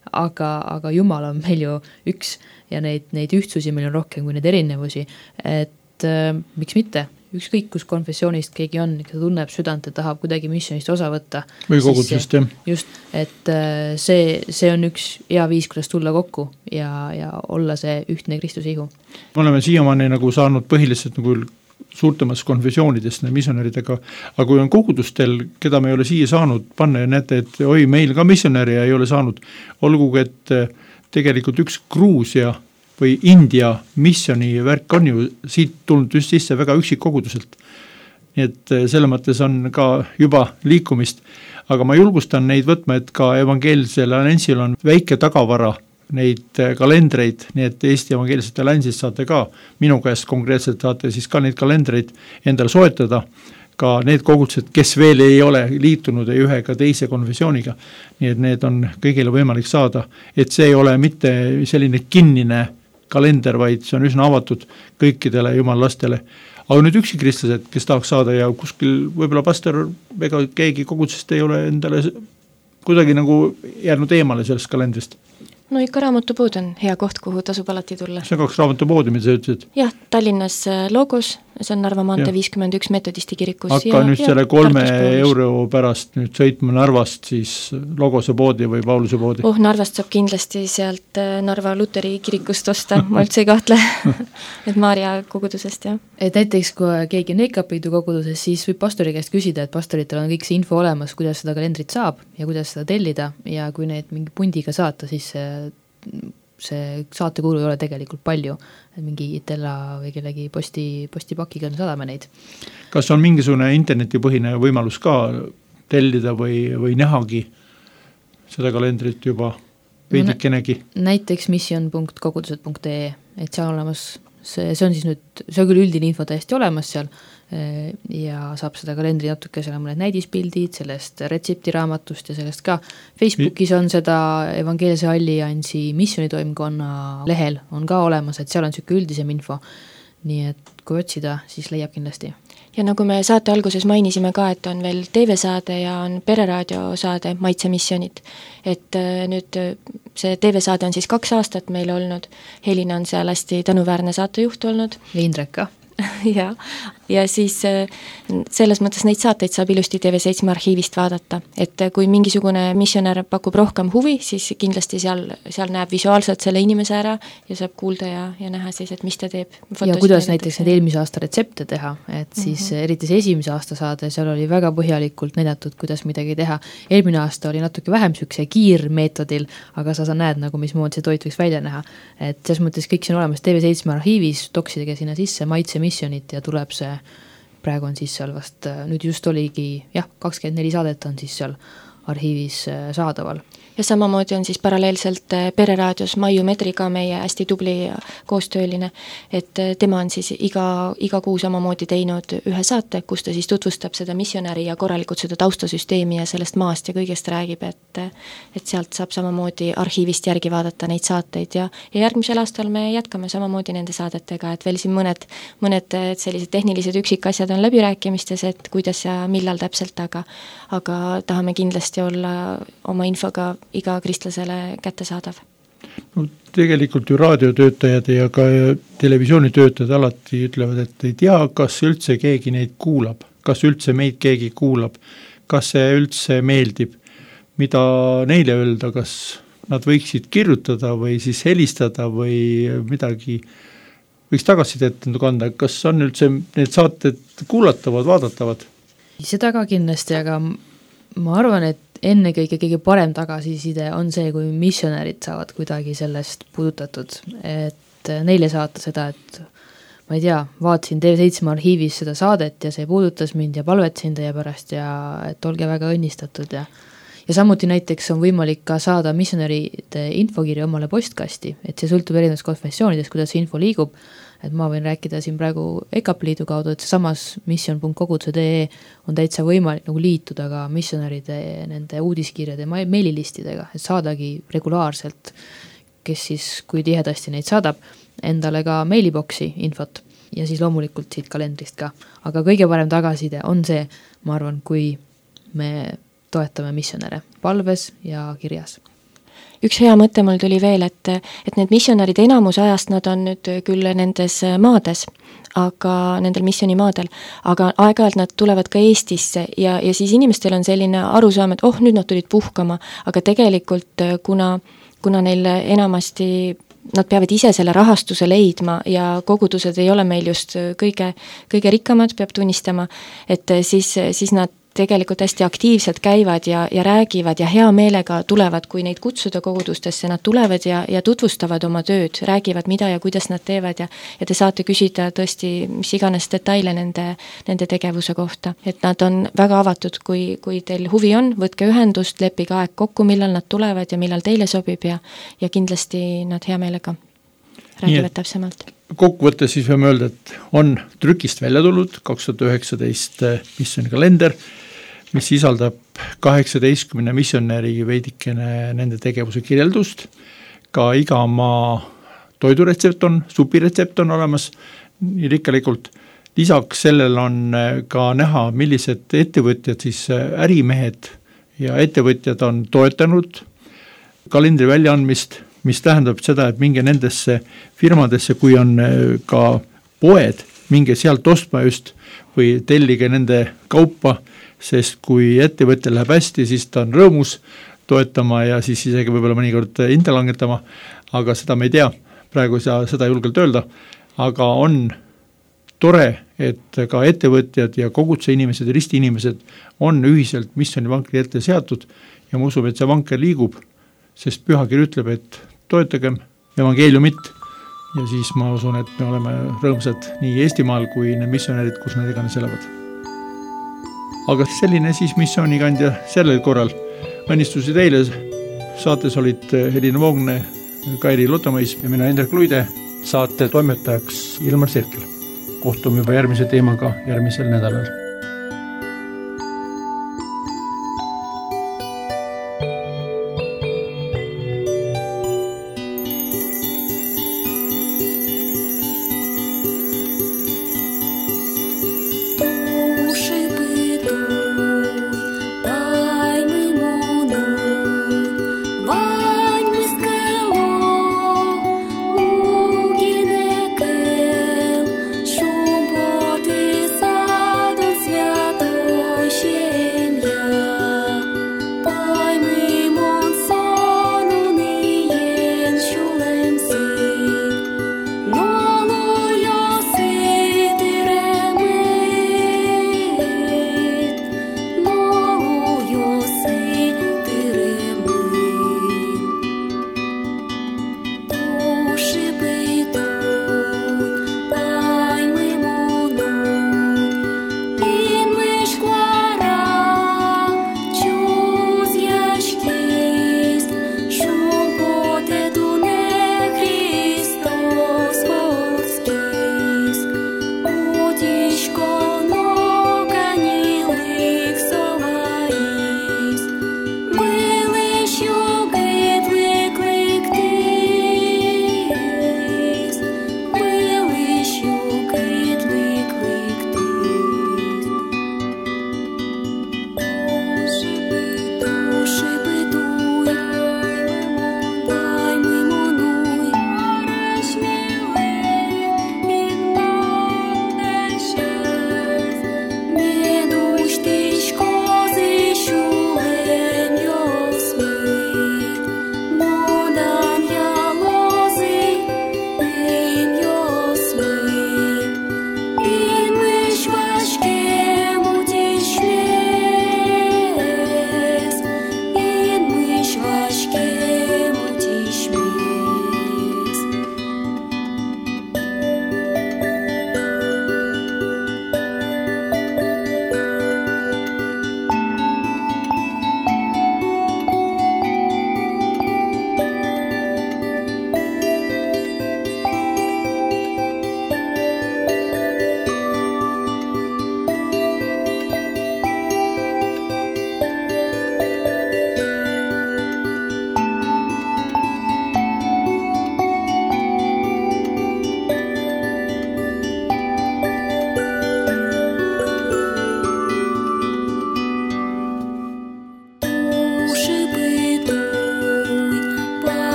aga Jumal on meil ju üks ja neid ühtsusi meil on rohkem kui neid erinevusi. Et miks mitte? Ükskõik kus konfessioonist keegi on, kes tunneb südant ja tahab kuidagi missionist osa võtta. Või kogudusest, jah. Just, et see on üks hea viis, kuidas tulla kokku ja olla see ühtne Kristuse ihu. Me oleme siiamaani nagu saanud põhiliselt nagu suurtemast konfessioonidest missionäridega, aga kui on kogudustel, keda me ei ole siia saanud panna ja näete, et oi, meil ka missionäri ei ole saanud, olgugi, et tegelikult üks Gruusia või India missioni värk on ju siit tulnud just sisse väga üksik koguduselt. Nii et selle mõttes on ka juba liikumist, aga ma julgustan neid võtma, et ka evangeelsel alliansil on väike tagavara neid kalendreid, nii et Eesti evangeelset alliansist saate ka, minu käest konkreetselt saate siis ka neid kalendreid endale soetada, ka need kogudused, kes veel ei ole liitunud ei ühe ega teise konfessiooniga. Nii et need on kõigile võimalik saada, et see ei ole mitte selline kinnine kalender, vaid see on üsna avatud kõikidele jumala lastele. Aga nüüd üksikristlased, kes tahaks saada ja kuskil võib-olla pastor ega keegi kogudusest ei ole endale kuidagi nagu jäänud eemale sellest kalendrist. No ikka raamatupood on hea koht, kuhu tasub alati tulla. See on 2 raamatupoodi, mida sa ütlesid? Jah, Tallinnas Logos, see on Narva maantee 51 metodisti kirikus. Hakka nüüd selle 3 euro pärast nüüd sõitma Narvast siis Logose poodi või Pauluse poodi? Narvast saab kindlasti sealt Narva Luteri kirikust osta, ma üldse ei kahtle, et Maarja kogudusest, jah. Et näiteks, kui keegi on EKP-du koguduses, siis võib pastori käest küsida, et pastoritel on kõik see info olemas, kuidas seda kalendrit saab ja kuidas seda tellida ja kui neid mingi pundiga saata, siis see saatekulu ei ole tegelikult palju, mingi Itella või kellegi postipakiga saadame neid. Kas on mingisugune internetipõhine võimalus ka tellida või nähagi seda kalendrit juba veidikenegi? Näiteks mission.kogudused.ee, et seal on olemas, see on siis nüüd, see on küll üldine info täiesti olemas seal ja saab seda kalendri natuke, seal on mõned näidispildid sellest retseptiraamatust ja sellest ka. Facebookis on seda Evangeelse Alliansi missionitoimkonna lehel on ka olemas, et seal on selline üldisem info. Nii et kui otsida, siis leiab kindlasti. Ja nagu me saate alguses mainisime ka, et on veel TV-saade ja on pereraadio saade Maitsemissionid. Et nüüd see TV-saade on siis 2 aastat meil olnud. Helina on seal hästi tänuväärne saatejuht olnud. Ja Indrek ka. ja siis selles mõttes neid saateid saab ilusti TV7 arhiivist vaadata, et kui mingisugune missionär pakub rohkem huvi, siis kindlasti seal näeb visuaalselt selle inimese ära ja saab kuulda ja näha siis, et mis ta teeb. Ja kuidas näiteks need eelmise aasta retsepte teha, et siis eriti see esimese aasta saade, seal oli väga põhjalikult näidatud, kuidas midagi teha. Eelmine aasta oli natuke vähem sükse kiirmeetodil, aga sa näed nagu mismoodi see toit võiks välja näha. Et selles mõttes kõik see on olemas TV7 arhiivis, toksidega sinna sisse Maitsemissionit ja tuleb see praegu on siis seal vast, nüüd just oligi, 24 saadet on siis seal arhiivis saadaval. Ja samamoodi on siis paralleelselt pereraadios Maiu Medri ka meie hästi tubli koostööline, et tema on siis iga kuu samamoodi teinud ühe saate, kus ta siis tutvustab seda missionäri ja korralikult seda taustasüsteemi ja sellest maast ja kõigest räägib, et sealt saab samamoodi arhiivist järgi vaadata neid saateid ja järgmisel aastal me jätkame samamoodi nende saadetega, et veel siin mõned sellised tehnilised üksikasjad on läbirääkimistes, et kuidas ja millal täpselt, aga tahame kindlasti olla oma infoga iga kristlasele kättesaadav. No, tegelikult ju raadiotöötajad ja ka televisioonitöötajad alati ütlevad, et ei tea, kas üldse keegi neid kuulab, kas üldse meid keegi kuulab, kas see üldse meeldib, mida neile öelda, kas nad võiksid kirjutada või siis helistada või midagi võiks tagasisidet kanda, kas on üldse need saated kuulatavad, vaadatavad? Seda ka kindlasti, aga ma arvan, et ennekõike kõige parem tagasiside on see, kui missionärid saavad kuidagi sellest puudutatud, et neile saata seda, et ma ei tea, vaatasin TV7 arhiivis seda saadet ja see puudutas mind ja palvetasin teie pärast ja et olge väga õnnistatud ja samuti näiteks on võimalik ka saada missionäride infokirja omale postkasti, et see sõltub erinevast konfessioonidest, kuidas see info liigub, et ma võin rääkida siin praegu EKAP liidu kaudu, et see samas mission.koguduse.ee on täitsa võimalik nagu liituda ka missionäride nende uudiskirjade meililistidega, et saadagi regulaarselt, kes siis, kui tihedasti neid saadab, endale ka meiliboksi infot ja siis loomulikult siit kalendrist ka. Aga kõige parem tagasiside on see, ma arvan, kui me toetame missionäre palves ja kirjas. Üks hea mõte mul tuli veel, et need missionärid enamus ajast nad on nüüd küll nendes maades, aga nendel missionimaadel, aga aeg-ajalt nad tulevad ka Eestisse ja siis inimestel on selline arusaam, et nüüd nad tulid puhkama, aga tegelikult kuna neil enamasti nad peavad ise selle rahastuse leidma ja kogudused ei ole meil just kõige rikkamad, peab tunnistama, et siis nad tegelikult hästi aktiivselt käivad ja räägivad ja hea meelega tulevad, kui neid kutsuda kogudustesse, nad tulevad ja tutvustavad oma tööd, räägivad, mida ja kuidas nad teevad ja te saate küsida tõesti mis iganes detaile nende tegevuse kohta. Et nad on väga avatud, kui teil huvi on, võtke ühendust, leppige aeg kokku, millal nad tulevad ja millal teile sobib ja kindlasti nad hea meelega räägivad täpsemalt. Kokkuvõttes siis võime öelda, et on trükist välja tulnud 2019 missiooni kalender, mis sisaldab 18 missionäri veidikene nende tegevuse kirjeldust, ka iga maa toiduretsept on, supiretsept on olemas rikkalikult. Lisaks sellel on ka näha, millised ettevõtjad, siis ärimehed ja ettevõtjad on toetanud kalendri väljaandmist, mis tähendab seda, et minge nendesse firmadesse, kui on ka poed, minge sealt ostma just või tellige nende kaupa, sest kui ettevõttel läheb hästi, siis ta on rõõmus toetama ja siis isegi võib-olla mõnikord hinda langetama, aga seda me ei tea, praegu ei saa seda julgelt öelda, aga on tore, et ka ettevõtjad ja koguduse inimesed ja ristiinimesed on ühiselt missioonivankri ette seatud ja ma usun, et see vanker liigub, sest pühakiri ütleb, et toetagem evangeeliumit ja siis ma usun, et me oleme rõõmsad nii Eestimaal kui need missionärid, kus nad iganes elavad. Aga selline siis missioonikandja sellel korral. Õnnistusi teile, saates olid Helina Voogne, Kairi Lotomais ja mina Hendrik Luide, saate toimetajaks Ilmar Sirkel. Kohtume juba järgmise teemaga järgmisel nädalal.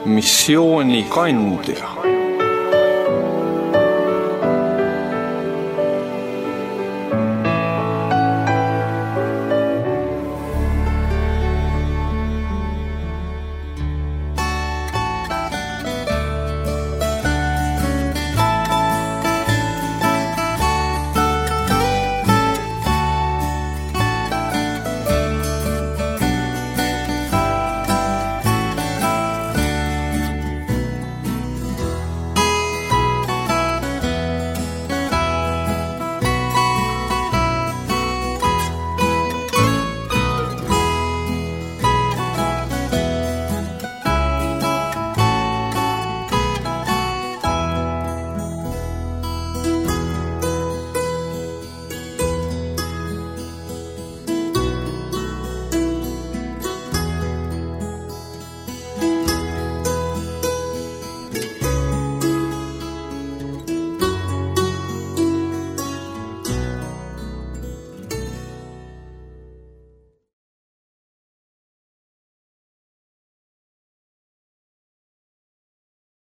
missioonikandja.